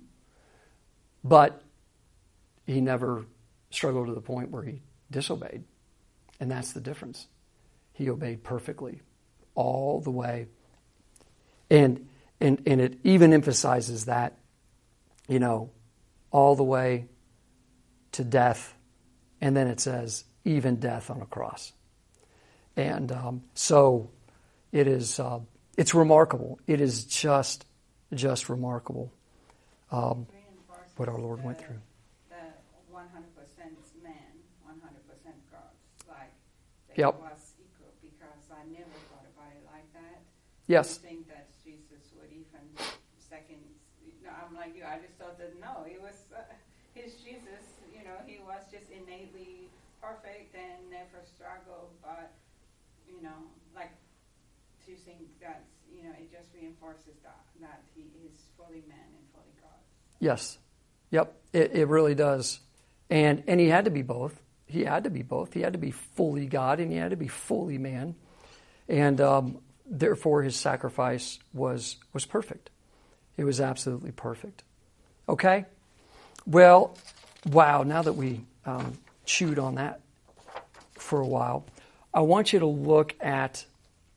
But he never struggled to the point where he disobeyed. And that's the difference. He obeyed perfectly all the way. And, and, and it even emphasizes that, you know, all the way to death. And then it says, even death on a cross. And um, so it is, uh, it's remarkable. It is just, just remarkable um, what our Lord the, went through. The one hundred percent man, one hundred percent God. Like, that Yep. it was equal, because I never thought about it like that. Yes. I think that Jesus would even second, no, I'm like you, I just thought that no, he was, uh, his Jesus, you know, he was just innately perfect and never struggled, but, you know, like, to think that, you know, it just reinforces that, that he is fully man and fully God. Yes. Yep. It, it really does. And and he had to be both. He had to be both. He had to be fully God and he had to be fully man. And um, therefore his sacrifice was was perfect. It was absolutely perfect. Okay? Well, wow, now that we um, chewed on that for a while, I want you to look at,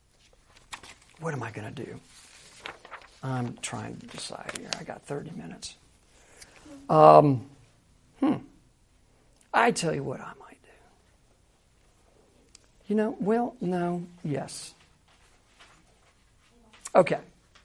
what am I going to do? I'm trying to decide here. I got thirty minutes. Um, hmm. I tell you what I might do. You know, well, no, yes. Okay.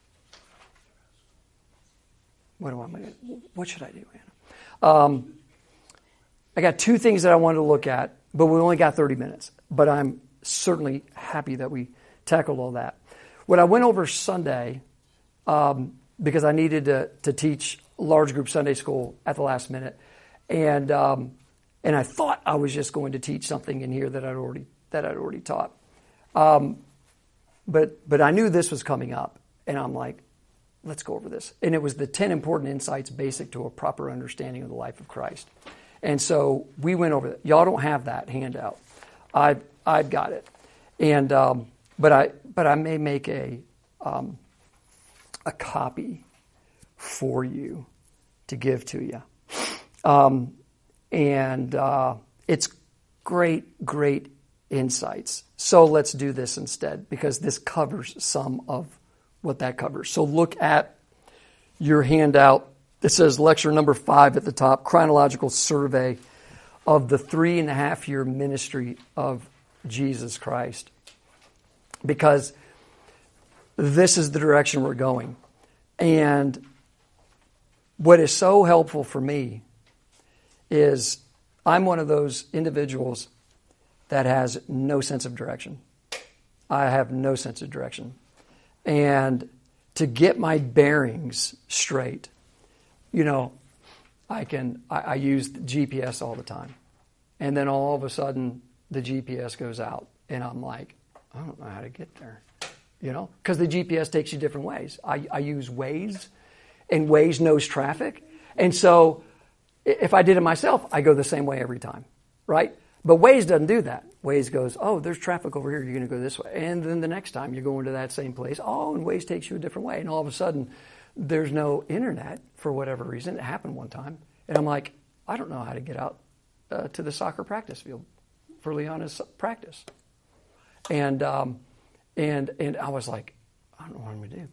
What do I want? What should I do, Anna? Um, I got two things that I wanted to look at, but we only got thirty minutes. But I'm certainly happy that we tackled all that. What I went over Sunday, um, because I needed to, to teach large group Sunday school at the last minute, and um, and I thought I was just going to teach something in here that I'd already that I'd already taught, um, but but I knew this was coming up, and I'm like, let's go over this. And it was the ten important insights basic to a proper understanding of the life of Christ. And so we went over that. Y'all don't have that handout. I I've got it, and um, but I but I may make a um, a copy for you to give to you. Um, and uh, it's great, great insights. So let's do this instead, because this covers some of what that covers. So look at your handout. It says lecture number five at the top, chronological survey of the three and a half year ministry of Jesus Christ. Because this is the direction we're going. And what is so helpful for me is I'm one of those individuals that has no sense of direction. I have no sense of direction. And to get my bearings straight, you know, I can, I, I use the G P S all the time. And then all of a sudden the G P S goes out and I'm like, I don't know how to get there. You know, because the G P S takes you different ways. I, I use Waze, and Waze knows traffic. And so if I did it myself, I go the same way every time, right? But Waze doesn't do that. Waze goes, oh, there's traffic over here. You're going to go this way. And then the next time you're going to that same place. Oh, and Waze takes you a different way. And all of a sudden, there's no internet for whatever reason. It happened one time. And I'm like, I don't know how to get out uh, to the soccer practice field for Liana's practice. And, um, and, and I was like, I don't know what I'm going to do.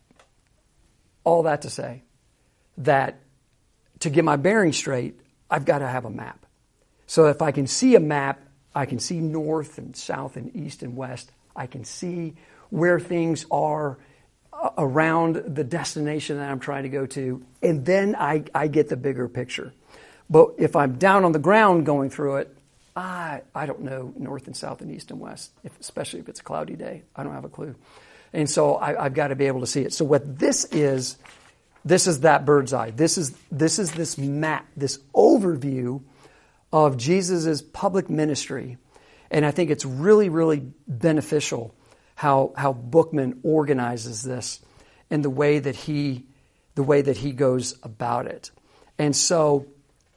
All that to say that to get my bearings straight, I've got to have a map. So if I can see a map, I can see north and south and east and west. I can see where things are around the destination that I'm trying to go to. And then I, I get the bigger picture. But if I'm down on the ground going through it, I, I don't know north and south and east and west, if, especially if it's a cloudy day. I don't have a clue. And so I, I've got to be able to see it. So what this is, this is that bird's eye. This is this is this map, this overview of Jesus' public ministry. And I think it's really, really beneficial how how Bookman organizes this and the way that he the way that he goes about it. And so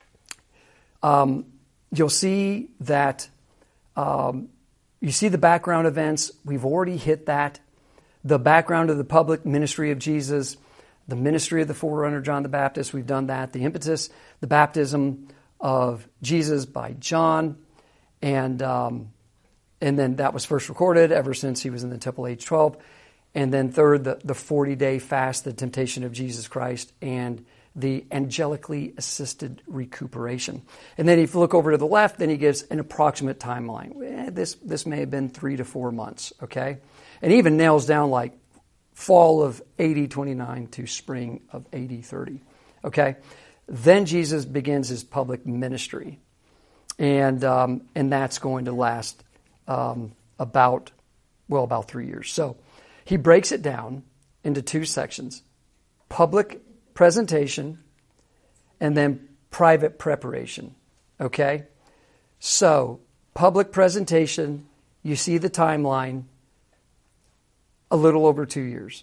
um, you'll see that um, you see the background events. We've already hit that. The background of the public ministry of Jesus, the ministry of the forerunner John the Baptist, we've done that. The impetus, the baptism of Jesus by John, and um, and then that was first recorded ever since he was in the temple age twelve. And then third, the, the forty-day fast, the temptation of Jesus Christ, and the angelically assisted recuperation. And then if you look over to the left, then he gives an approximate timeline. Eh, this, this may have been three to four months, okay? And even nails down like fall of A D twenty-nine to spring of A D thirty, okay? Then Jesus begins his public ministry, and um, and that's going to last um, about, well, about three years. So he breaks it down into two sections, public presentation and then private preparation, okay? So public presentation, you see the timeline, a little over two years.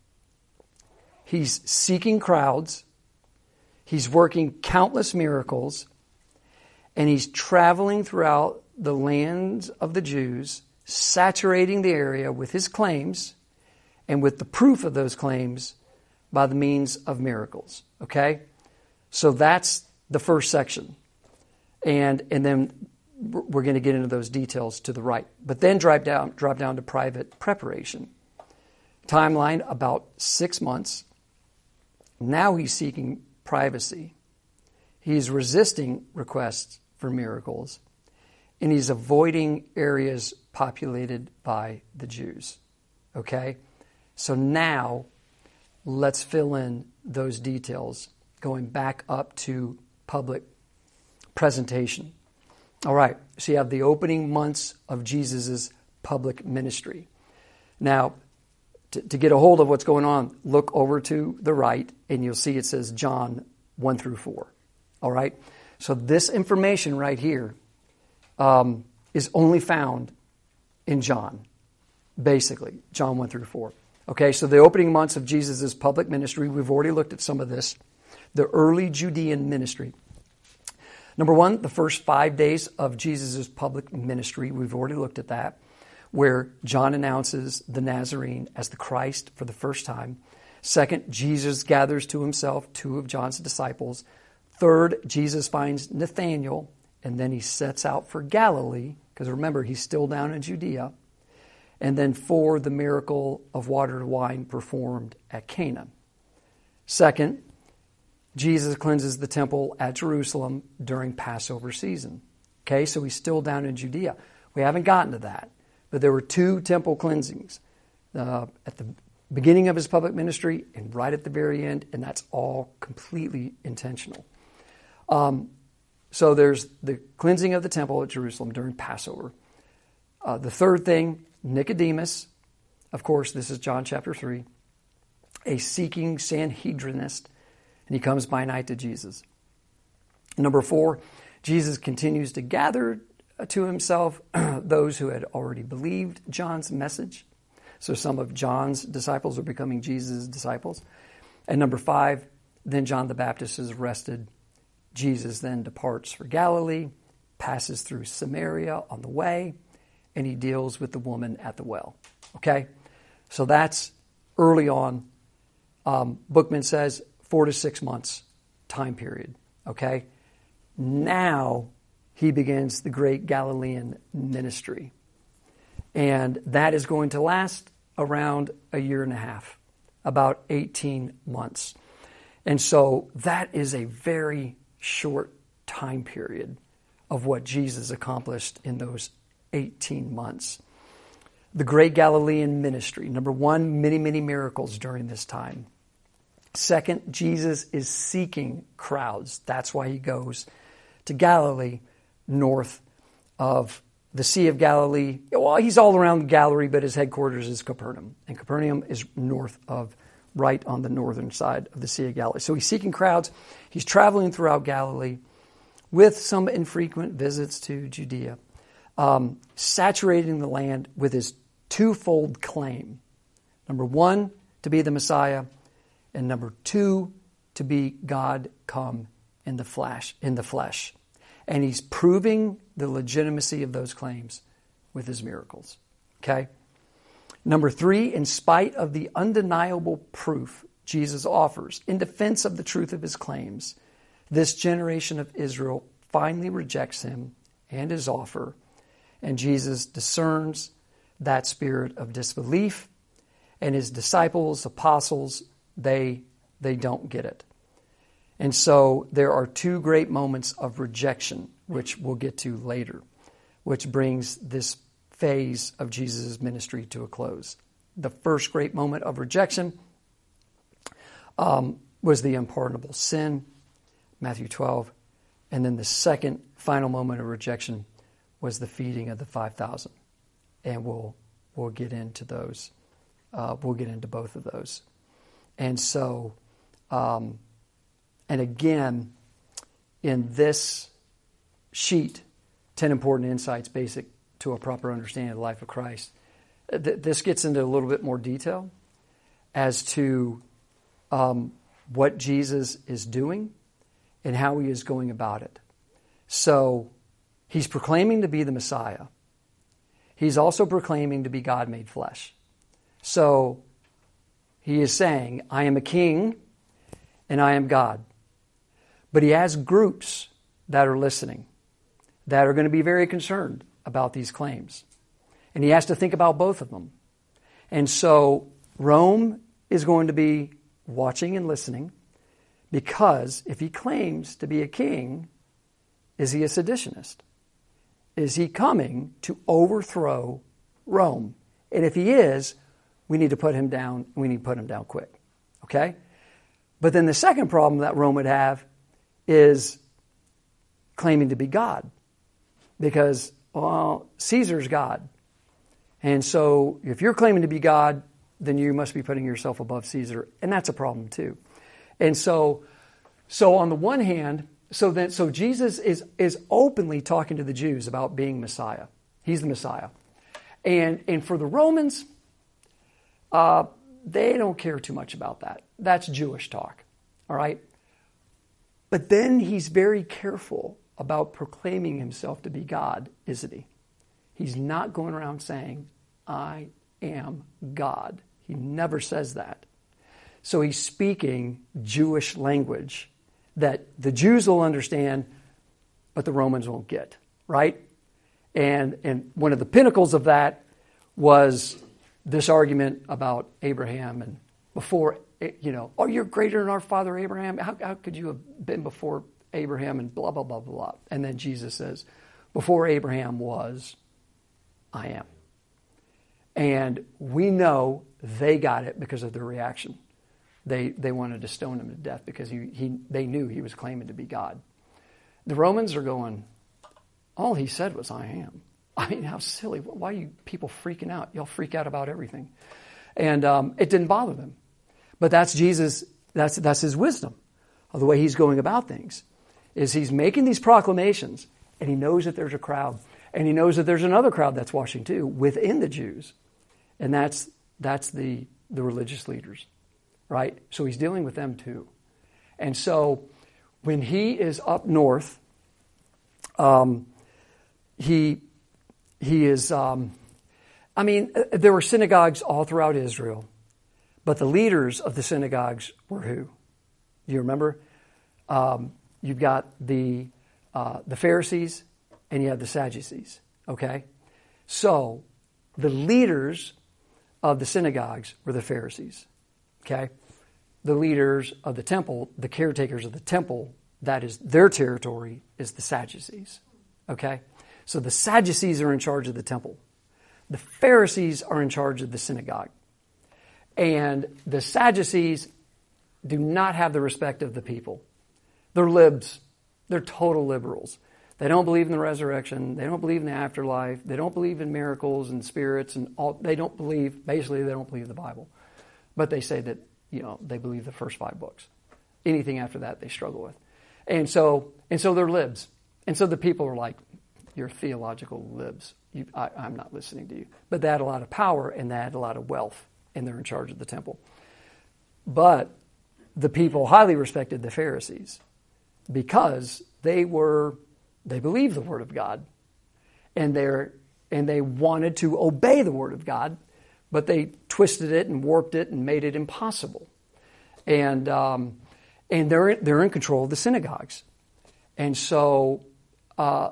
He's seeking crowds. He's working countless miracles, and he's traveling throughout the lands of the Jews, saturating the area with his claims and with the proof of those claims by the means of miracles. Okay? So that's the first section. And and then we're going to get into those details to the right. But then drop down, drop down to private preparation. Timeline, about six months. Now he's seeking privacy. He's resisting requests for miracles, and he's avoiding areas populated by the Jews. Okay? So now let's fill in those details going back up to public presentation. All right, so you have the opening months of Jesus' public ministry. Now, to, to get a hold of what's going on, look over to the right, and you'll see it says John one through four. All right? So this information right here um, is only found in John, basically, John one through four. Okay, so the opening months of Jesus' public ministry, we've already looked at some of this. The early Judean ministry. Number one, the first five days of Jesus' public ministry, we've already looked at that, where John announces the Nazarene as the Christ for the first time. Second, Jesus gathers to himself two of John's disciples. Third, Jesus finds Nathanael, and then he sets out for Galilee, because remember, he's still down in Judea. And then four, the miracle of water to wine performed at Cana. Second, Jesus cleanses the temple at Jerusalem during Passover season. Okay, so he's still down in Judea. We haven't gotten to that, but there were two temple cleansings uh, at the beginning of his public ministry and right at the very end, and that's all completely intentional. Um, so there's the cleansing of the temple at Jerusalem during Passover. Uh, the third thing, Nicodemus, of course, this is John chapter three, a seeking Sanhedrinist, and he comes by night to Jesus. Number four, Jesus continues to gather to himself those who had already believed John's message. So some of John's disciples are becoming Jesus' disciples. And number five, then John the Baptist is arrested. Jesus then departs for Galilee, passes through Samaria on the way, and he deals with the woman at the well. Okay? So that's early on Um, Bookman says four to six months time period. Okay? Now he begins the great Galilean ministry. And that is going to last around a year and a half, about eighteen months. And so that is a very short time period of what Jesus accomplished in those eighteen months. The great Galilean ministry. Number one, many, many miracles during this time. Second, Jesus is seeking crowds. That's why he goes to Galilee, north of the Sea of Galilee. Well, he's all around Galilee, but his headquarters is Capernaum. And Capernaum is north of, right on the northern side of the Sea of Galilee. So he's seeking crowds. He's traveling throughout Galilee with some infrequent visits to Judea, um, saturating the land with his twofold claim. Number one, to be the Messiah, and number two, to be God come in the flesh. In the flesh. And he's proving the legitimacy of those claims with his miracles. Okay? Number three, in spite of the undeniable proof Jesus offers in defense of the truth of his claims, this generation of Israel finally rejects him and his offer, and Jesus discerns that spirit of disbelief, and his disciples, apostles, they, they don't get it. And so there are two great moments of rejection, which we'll get to later, which brings this phase of Jesus' ministry to a close. The first great moment of rejection um, was the unpardonable sin, Matthew twelve. And then the second final moment of rejection was the feeding of the five thousand. And we'll we'll get into those. Uh, we'll get into both of those. And so, um, and again, in this sheet, ten important insights basic to a proper understanding of the life of Christ. Th- this gets into a little bit more detail as to um, what Jesus is doing and how he is going about it. So he's proclaiming to be the Messiah. He's also proclaiming to be God made flesh. So he is saying, I am a king and I am God. But he has groups that are listening, that are going to be very concerned about these claims. And he has to think about both of them. And so Rome is going to be watching and listening, because if he claims to be a king, is he a seditionist? Is he coming to overthrow Rome? And if he is, we need to put him down. We need to put him down quick. Okay? But then the second problem that Rome would have is claiming to be God. Because, well, Caesar's God. And so if you're claiming to be God, then you must be putting yourself above Caesar. And that's a problem too. And so, so on the one hand, so then, so Jesus is, is openly talking to the Jews about being Messiah. He's the Messiah. And, and for the Romans, uh, they don't care too much about that. That's Jewish talk. All right? But then he's very careful about proclaiming himself to be God, isn't he? He's not going around saying, I am God. He never says that. So he's speaking Jewish language that the Jews will understand, but the Romans won't get, right? And, and one of the pinnacles of that was this argument about Abraham and before, you know, oh, you're greater than our father Abraham. How, how could you have been before Abraham and blah, blah, blah, blah, blah. And then Jesus says, before Abraham was, I am. And we know they got it because of their reaction. They they wanted to stone him to death because he, he they knew he was claiming to be God. The Romans are going, all he said was, I am. I mean, how silly. Why are you people freaking out? Y'all freak out about everything. And um, it didn't bother them. But that's Jesus, that's that's his wisdom of the way he's going about things, is he's making these proclamations, and he knows that there's a crowd, and he knows that there's another crowd that's watching too within the Jews, and that's that's the the religious leaders, right? So he's dealing with them too, and so when he is up north, um, he he is. Um, I mean, there were synagogues all throughout Israel, But the leaders of the synagogues were who? Do you remember? Um, you've got the uh, the Pharisees and you have the Sadducees. Okay? So, the leaders of the synagogues were the Pharisees. Okay? The leaders of the temple, the caretakers of the temple, that is their territory, is the Sadducees. Okay? So the Sadducees are in charge of the temple. The Pharisees are in charge of the synagogue. And the Sadducees do not have the respect of the people. They're libs. They're total liberals. They don't believe in the resurrection. They don't believe in the afterlife. They don't believe in miracles and spirits and all. They don't believe, basically they don't believe the Bible. But they say that, you know, they believe the first five books. Anything after that they struggle with. And so, and so they're libs. And so the people are like, you're theological libs. You, I, I'm not listening to you. But they had a lot of power and they had a lot of wealth, and they're in charge of the temple. But the people highly respected the Pharisees because they were, they believed the Word of God, and they're and they wanted to obey the Word of God, but they twisted it and warped it and made it impossible. And um, and they're they're in control of the synagogues, and so uh,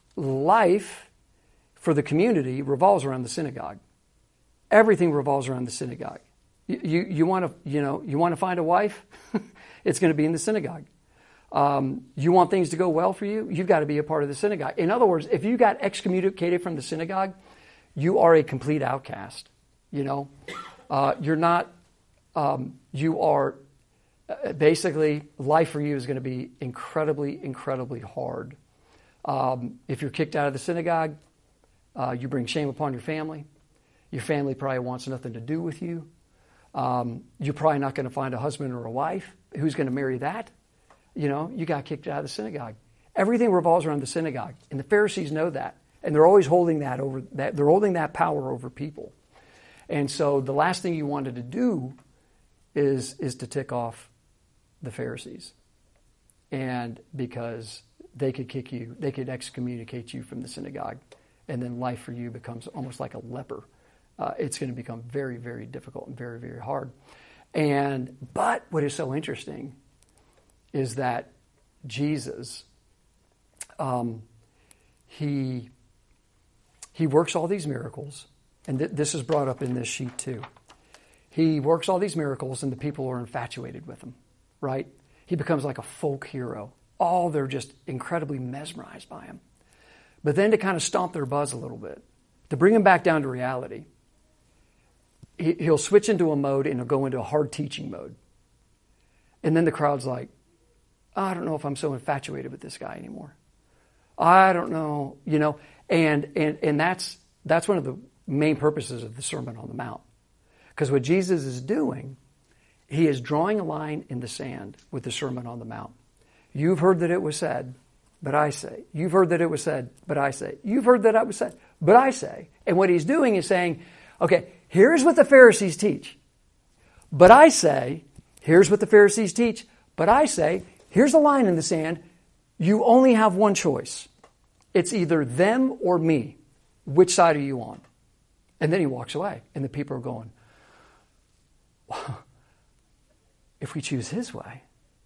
life for the community revolves around the synagogue. Everything revolves around the synagogue. You you, you want to you know you want to find a wife, it's going to be in the synagogue. Um, you want things to go well for you, you've got to be a part of the synagogue. In other words, if you got excommunicated from the synagogue, you are a complete outcast. You know, uh, you're not. Um, you are uh, basically life for you is going to be incredibly, incredibly hard. Um, if you're kicked out of the synagogue, uh, you bring shame upon your family. Your family probably wants nothing to do with you. Um, you're probably not going to find a husband or a wife. Who's going to marry that? You know, you got kicked out of the synagogue. Everything revolves around the synagogue, and the Pharisees know that, and they're always holding that over. That they're holding that power over people. And so the last thing you wanted to do is is to tick off the Pharisees, and because they could kick you, they could excommunicate you from the synagogue, and then life for you becomes almost like a leper. Uh, it's going to become very, very difficult and very, very hard. And but what is so interesting is that Jesus, um, he he works all these miracles, and th- this is brought up in this sheet too. He works all these miracles, and the people are infatuated with him, right? He becomes like a folk hero. All they're just incredibly mesmerized by him. But then to kind of stomp their buzz a little bit, to bring him back down to reality, he, he'll switch into a mode and he'll go into a hard teaching mode. And then the crowd's like, I don't know if I'm so infatuated with this guy anymore. I don't know, you know, and and and that's that's one of the main purposes of the Sermon on the Mount. Because what Jesus is doing, he is drawing a line in the sand with the Sermon on the Mount. You've heard that it was said, but I say. You've heard that it was said, but I say. You've heard that it was said, but I say. And what he's doing is saying, okay, here's what the Pharisees teach. But I say, here's what the Pharisees teach. But I say, here's a line in the sand. You only have one choice. It's either them or me. Which side are you on? And then he walks away. And the people are going, if we choose his way,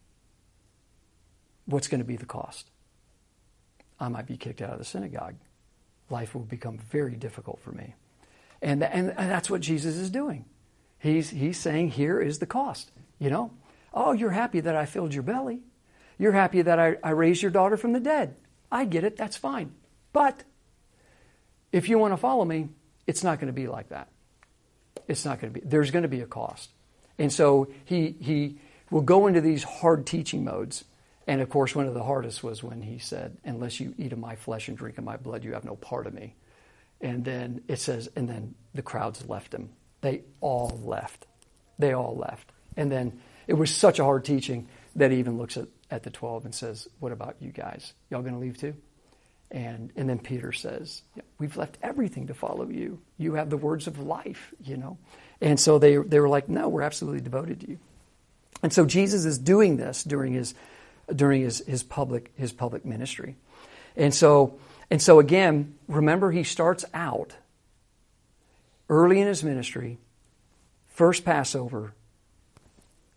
what's going to be the cost? I might be kicked out of the synagogue. Life will become very difficult for me. And, and, and that's what Jesus is doing. He's, he's saying, here is the cost. You know, oh, you're happy that I filled your belly. You're happy that I, I raised your daughter from the dead. I get it. That's fine. But if you want to follow me, it's not going to be like that. It's not going to be. There's going to be a cost. And so he he will go into these hard teaching modes. And of course, one of the hardest was when he said, unless you eat of my flesh and drink of my blood, you have no part of me. And then it says, and then the crowds left him. They all left. They all left. And then it was such a hard teaching that he even looks at, at the twelve and says, what about you guys? Y'all going to leave too? And and then Peter says, we've left everything to follow you. You have the words of life, you know. And so they they were like, no, we're absolutely devoted to you. And so Jesus is doing this during his during his, his public his public ministry. And so and so again, remember he starts out early in his ministry, first Passover,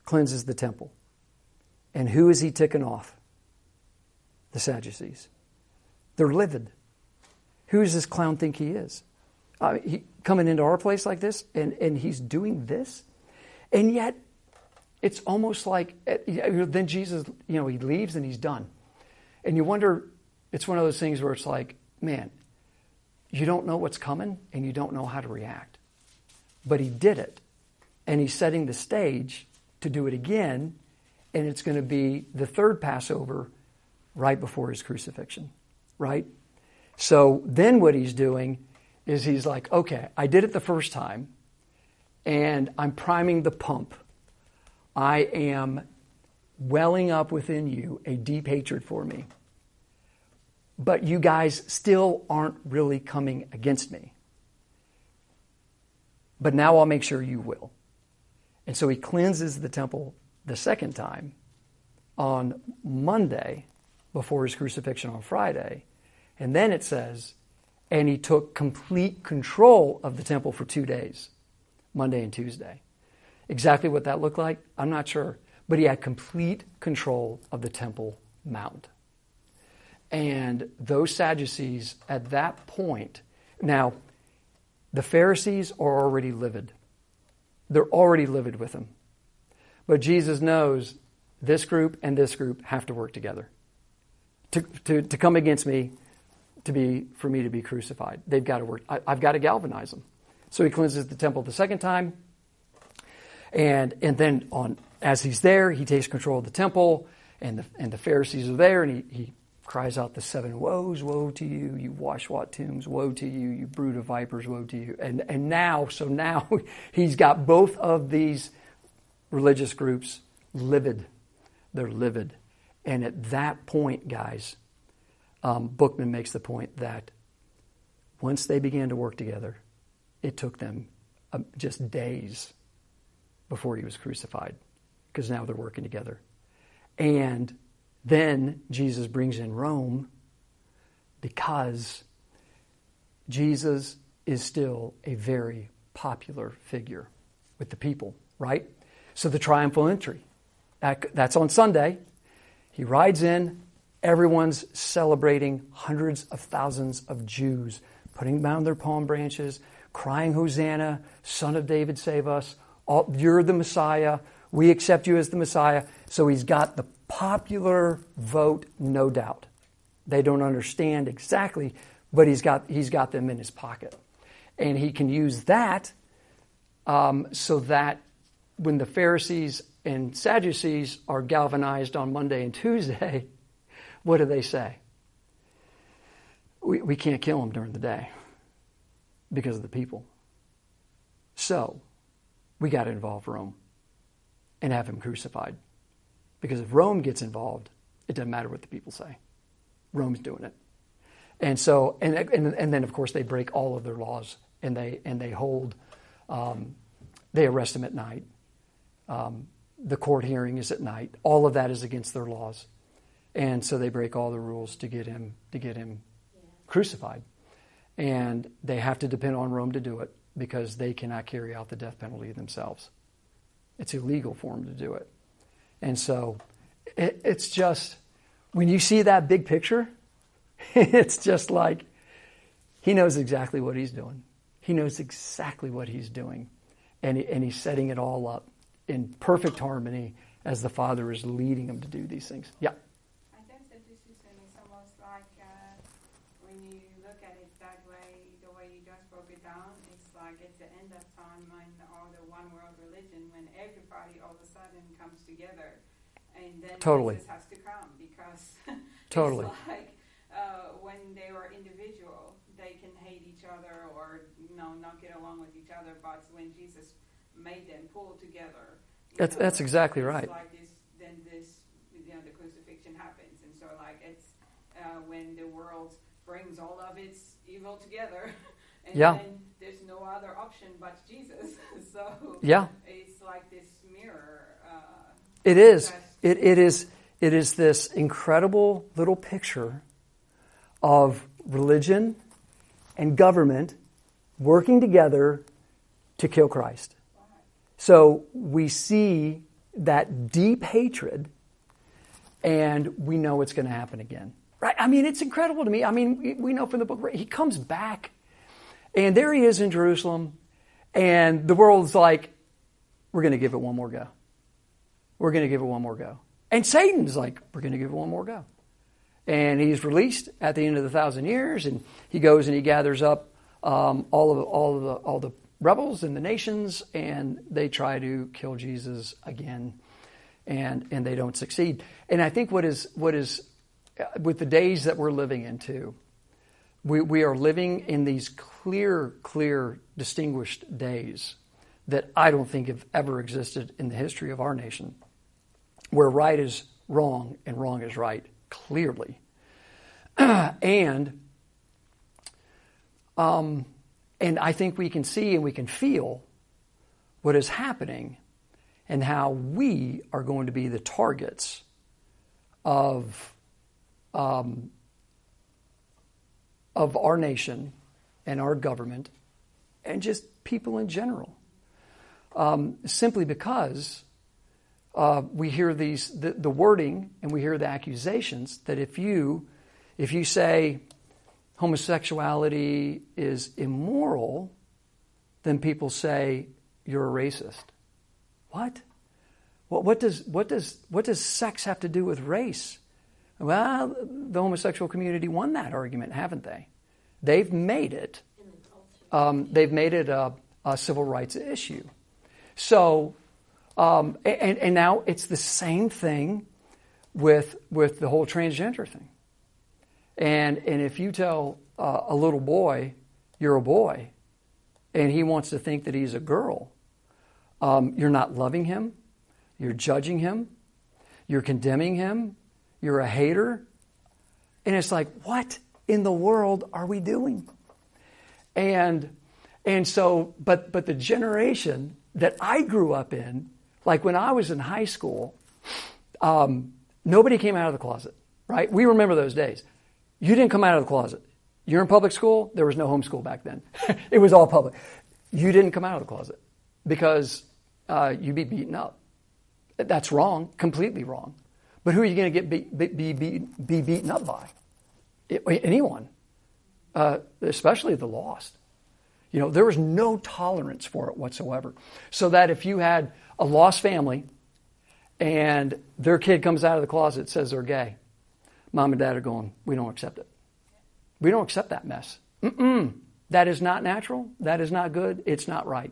cleanses the temple. And who is he ticking off? The Sadducees. They're livid. Who does this clown think he is? Uh, he coming into our place like this, and, and he's doing this? And yet, it's almost like, then Jesus, you know, he leaves and he's done. And you wonder, it's one of those things where it's like, man, you don't know what's coming and you don't know how to react. But he did it. And he's setting the stage to do it again. And it's going to be the third Passover right before his crucifixion. Right? So then what he's doing is he's like, okay, I did it the first time. And I'm priming the pump. I am welling up within you a deep hatred for me. But you guys still aren't really coming against me. But now I'll make sure you will. And so he cleanses the temple the second time on Monday before his crucifixion on Friday. And then it says, and he took complete control of the temple for two days, Monday and Tuesday. Exactly what that looked like, I'm not sure. But he had complete control of the Temple Mount. And those Sadducees at that point, now, the Pharisees are already livid. They're already livid with him. But Jesus knows this group and this group have to work together. To, to, to come against me, to be for me to be crucified. They've got to work. I, I've got to galvanize them. So he cleanses the temple the second time. And and then on as he's there, he takes control of the temple, and the and the Pharisees are there, and he, he cries out the seven woes, woe to you, you washwat tombs, woe to you, you brood of vipers, woe to you. And and now, so now he's got both of these religious groups livid. They're livid. And at that point, guys, um, Bookman makes the point that once they began to work together, it took them uh, just days before he was crucified, because now they're working together. And then Jesus brings in Rome, because Jesus is still a very popular figure with the people, right? So the triumphal entry, that, that's on Sunday. He rides in, everyone's celebrating, hundreds of thousands of Jews putting down their palm branches, crying, Hosanna, Son of David, save us. All, you're the Messiah. We accept you as the Messiah. So he's got the popular vote, no doubt. They don't understand exactly, but he's got he's got them in his pocket. And he can use that um, so that when the Pharisees and Sadducees are galvanized on Monday and Tuesday, what do they say? We, we can't kill him during the day because of the people. So we got to involve Rome and have him crucified. Because if Rome gets involved, it doesn't matter what the people say. Rome's doing it. And so, and and, and then of course they break all of their laws, and they and they hold, um, they arrest him at night. Um, the court hearing is at night. All of that is against their laws, and so they break all the rules to get him to get him yeah. crucified, and they have to depend on Rome to do it because they cannot carry out the death penalty themselves. It's illegal for them to do it, and so it, it's just when you see that big picture. It's just like he knows exactly what he's doing. He knows exactly what he's doing. And, he, and he's setting it all up in perfect harmony as the Father is leading him to do these things. Yeah? I guess that this is almost like uh, when you look at it that way, the way you just broke it down, it's like it's the end of time when all the one world religion, when everybody all of a sudden comes together. And then totally. Jesus has to come because totally. It's like Uh, when they were individual, they can hate each other or you know not get along with each other. But when Jesus made them pull together, that's know, that's exactly it's right. Like this, then this, you know, the crucifixion happens, and so like it's uh, when the world brings all of its evil together, and yeah. then there's no other option but Jesus. So yeah, it's like this mirror. Uh, it is. It it is. It is this incredible little picture of religion and government working together to kill Christ. So we see that deep hatred, and we know it's going to happen again. Right? I mean, it's incredible to me. I mean, we know from the book, he comes back, and there he is in Jerusalem, and the world's like, we're going to give it one more go. We're going to give it one more go. And Satan's like, we're going to give it one more go. And he's released at the end of the thousand years, and he goes and he gathers up um, all of the, all of the all the rebels in the nations, and they try to kill Jesus again, and and they don't succeed. And I think what is what is with the days that we're living in too, we we are living in these clear, clear, distinguished days that I don't think have ever existed in the history of our nation, where right is wrong and wrong is right, clearly. and um, and I think we can see and we can feel what is happening and how we are going to be the targets of um, of our nation and our government and just people in general. Um, simply because uh, we hear these the, the wording and we hear the accusations that if you if you say homosexuality is immoral, then people say you're a racist. What? What, what does what does what does sex have to do with race? Well, the homosexual community won that argument, haven't they? They've made it. Um, they've made it a, a civil rights issue. So, um, and, and now it's the same thing with with the whole transgender thing. And and if you tell uh, a little boy you're a boy, and he wants to think that he's a girl, um, you're not loving him, you're judging him, you're condemning him, you're a hater, and it's like, what in the world are we doing? And and so, but but the generation that I grew up in, like when I was in high school, um, nobody came out of the closet, right? We remember those days. You didn't come out of the closet. You're in public school. There was no homeschool back then. It was all public. You didn't come out of the closet because uh, you'd be beaten up. That's wrong, completely wrong. But who are you going to get be, be, be, be beaten up by? It, anyone, uh, especially the lost. You know, there was no tolerance for it whatsoever. So that if you had a lost family and their kid comes out of the closet, says they're gay, mom and dad are going, we don't accept it. We don't accept that mess. Mm-mm. That is not natural. That is not good. It's not right.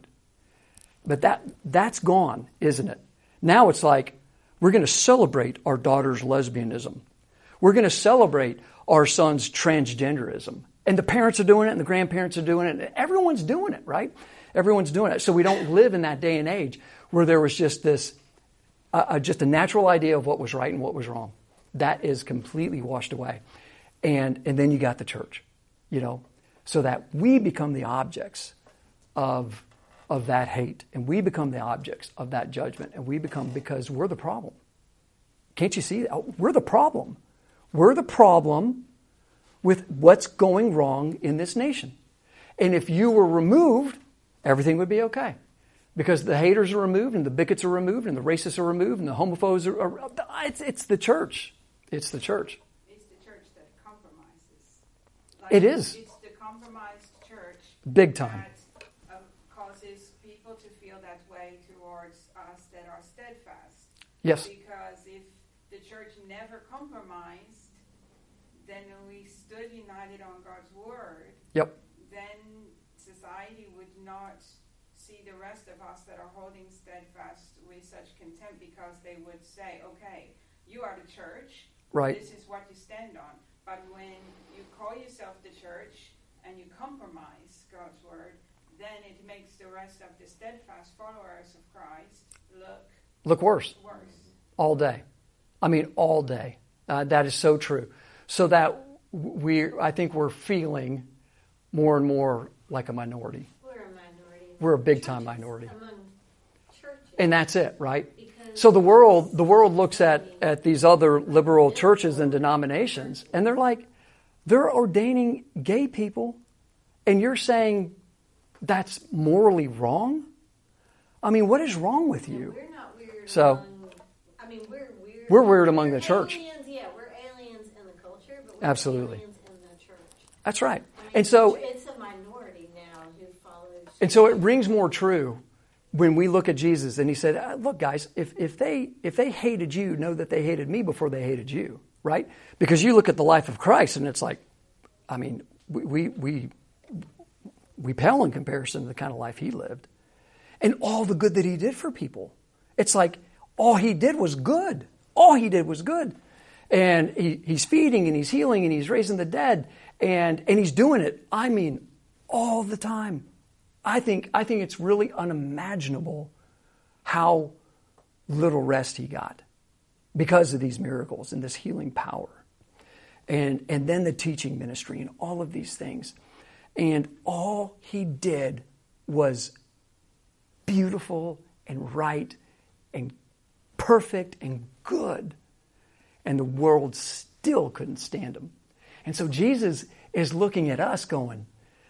But that that's gone, isn't it? Now it's like we're going to celebrate our daughter's lesbianism. We're going to celebrate our son's transgenderism. And the parents are doing it and the grandparents are doing it. And everyone's doing it, right? Everyone's doing it. So we don't live in that day and age where there was just this, uh, just a natural idea of what was right and what was wrong. That is completely washed away. And and then you got the church, you know, so that we become the objects of of that hate, and we become the objects of that judgment, and we become, because we're the problem. Can't you see that? We're the problem. We're the problem with what's going wrong in this nation. And if you were removed, everything would be okay. Because the haters are removed, and the bigots are removed, and the racists are removed, and the homophobes are, are it's, it's the church. It's the church. It's the church that compromises. Like It is. It's the compromised church. Big time. That uh, causes people to feel that way towards us that are steadfast. Yes. Because if the church never compromised, then we stood united on God's word. Yep. Then society would not see the rest of us that are holding steadfast with such contempt, because they would say, okay, you are the church. Right. This is what you stand on. But when you call yourself the church and you compromise God's word, then it makes the rest of the steadfast followers of Christ look Look worse. worse. All day. I mean, all day. Uh, that is so true. So that we, I think we're feeling more and more like a minority. We're a minority. We're a big time Churches, minority. Among churches. And that's it, right? Because So the world, the world looks at, at these other liberal churches and denominations, and they're like, they're ordaining gay people, and you're saying that's morally wrong? I mean, what is wrong with And you? we're not weird So- among, I mean, we're weird. We're weird among the church. Aliens, yeah, we're aliens in the culture, but we're Absolutely. aliens in the church. That's right. I mean, And so, it's a minority now who follows. and so it rings more true when we look at Jesus and he said, "Uh, look, guys, if, if they if they hated you, know that they hated me before they hated you, right? Because you look at the life of Christ and it's like, I mean, we we we, we pale in comparison to the kind of life he lived. And all the good that he did for people. It's like all he did was good. All he did was good. And he, he's feeding and he's healing and he's raising the dead. And, and he's doing it, I mean, all the time. I think, I think it's really unimaginable how little rest he got because of these miracles and this healing power. And, and then the teaching ministry and all of these things. And all he did was beautiful and right and perfect and good. And the world still couldn't stand him. And so Jesus is looking at us going,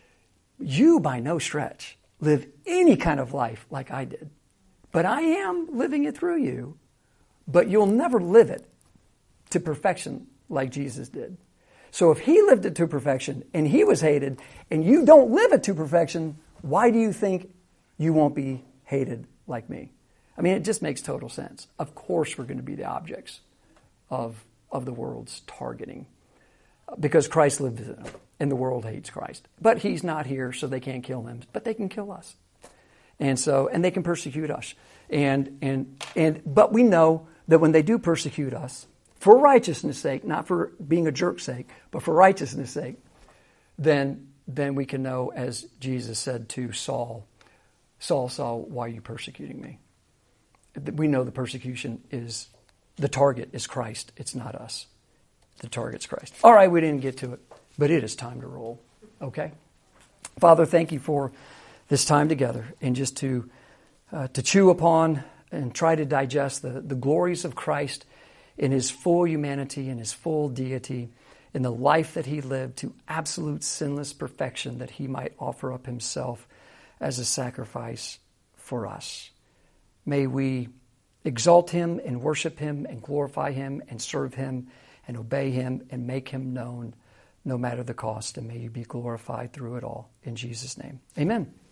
you by no stretch live any kind of life like I did. But I am living it through you. But you'll never live it to perfection like Jesus did. So if he lived it to perfection and he was hated and you don't live it to perfection, why do you think you won't be hated like me? I mean, it just makes total sense. Of course we're going to be the objects of, of the world's targeting because Christ lives in them and the world hates Christ. But he's not here, so they can't kill him, but they can kill us. And so, and they can persecute us. And, and, and, but we know that when they do persecute us, for righteousness' sake, not for being a jerk's sake, but for righteousness' sake, then, then we can know, as Jesus said to Saul, Saul, Saul, why are you persecuting me? We know the persecution is, the target is Christ. It's not us. The target's Christ. All right, we didn't get to it, but it is time to roll. Okay? Father, thank you for this time together and just to uh, to chew upon and try to digest the, the glories of Christ in his full humanity and his full deity, in the life that he lived to absolute sinless perfection, that he might offer up himself as a sacrifice for us. May we exalt him and worship him and glorify him and serve him and obey him and make him known no matter the cost. And may you be glorified through it all. In Jesus' name, amen.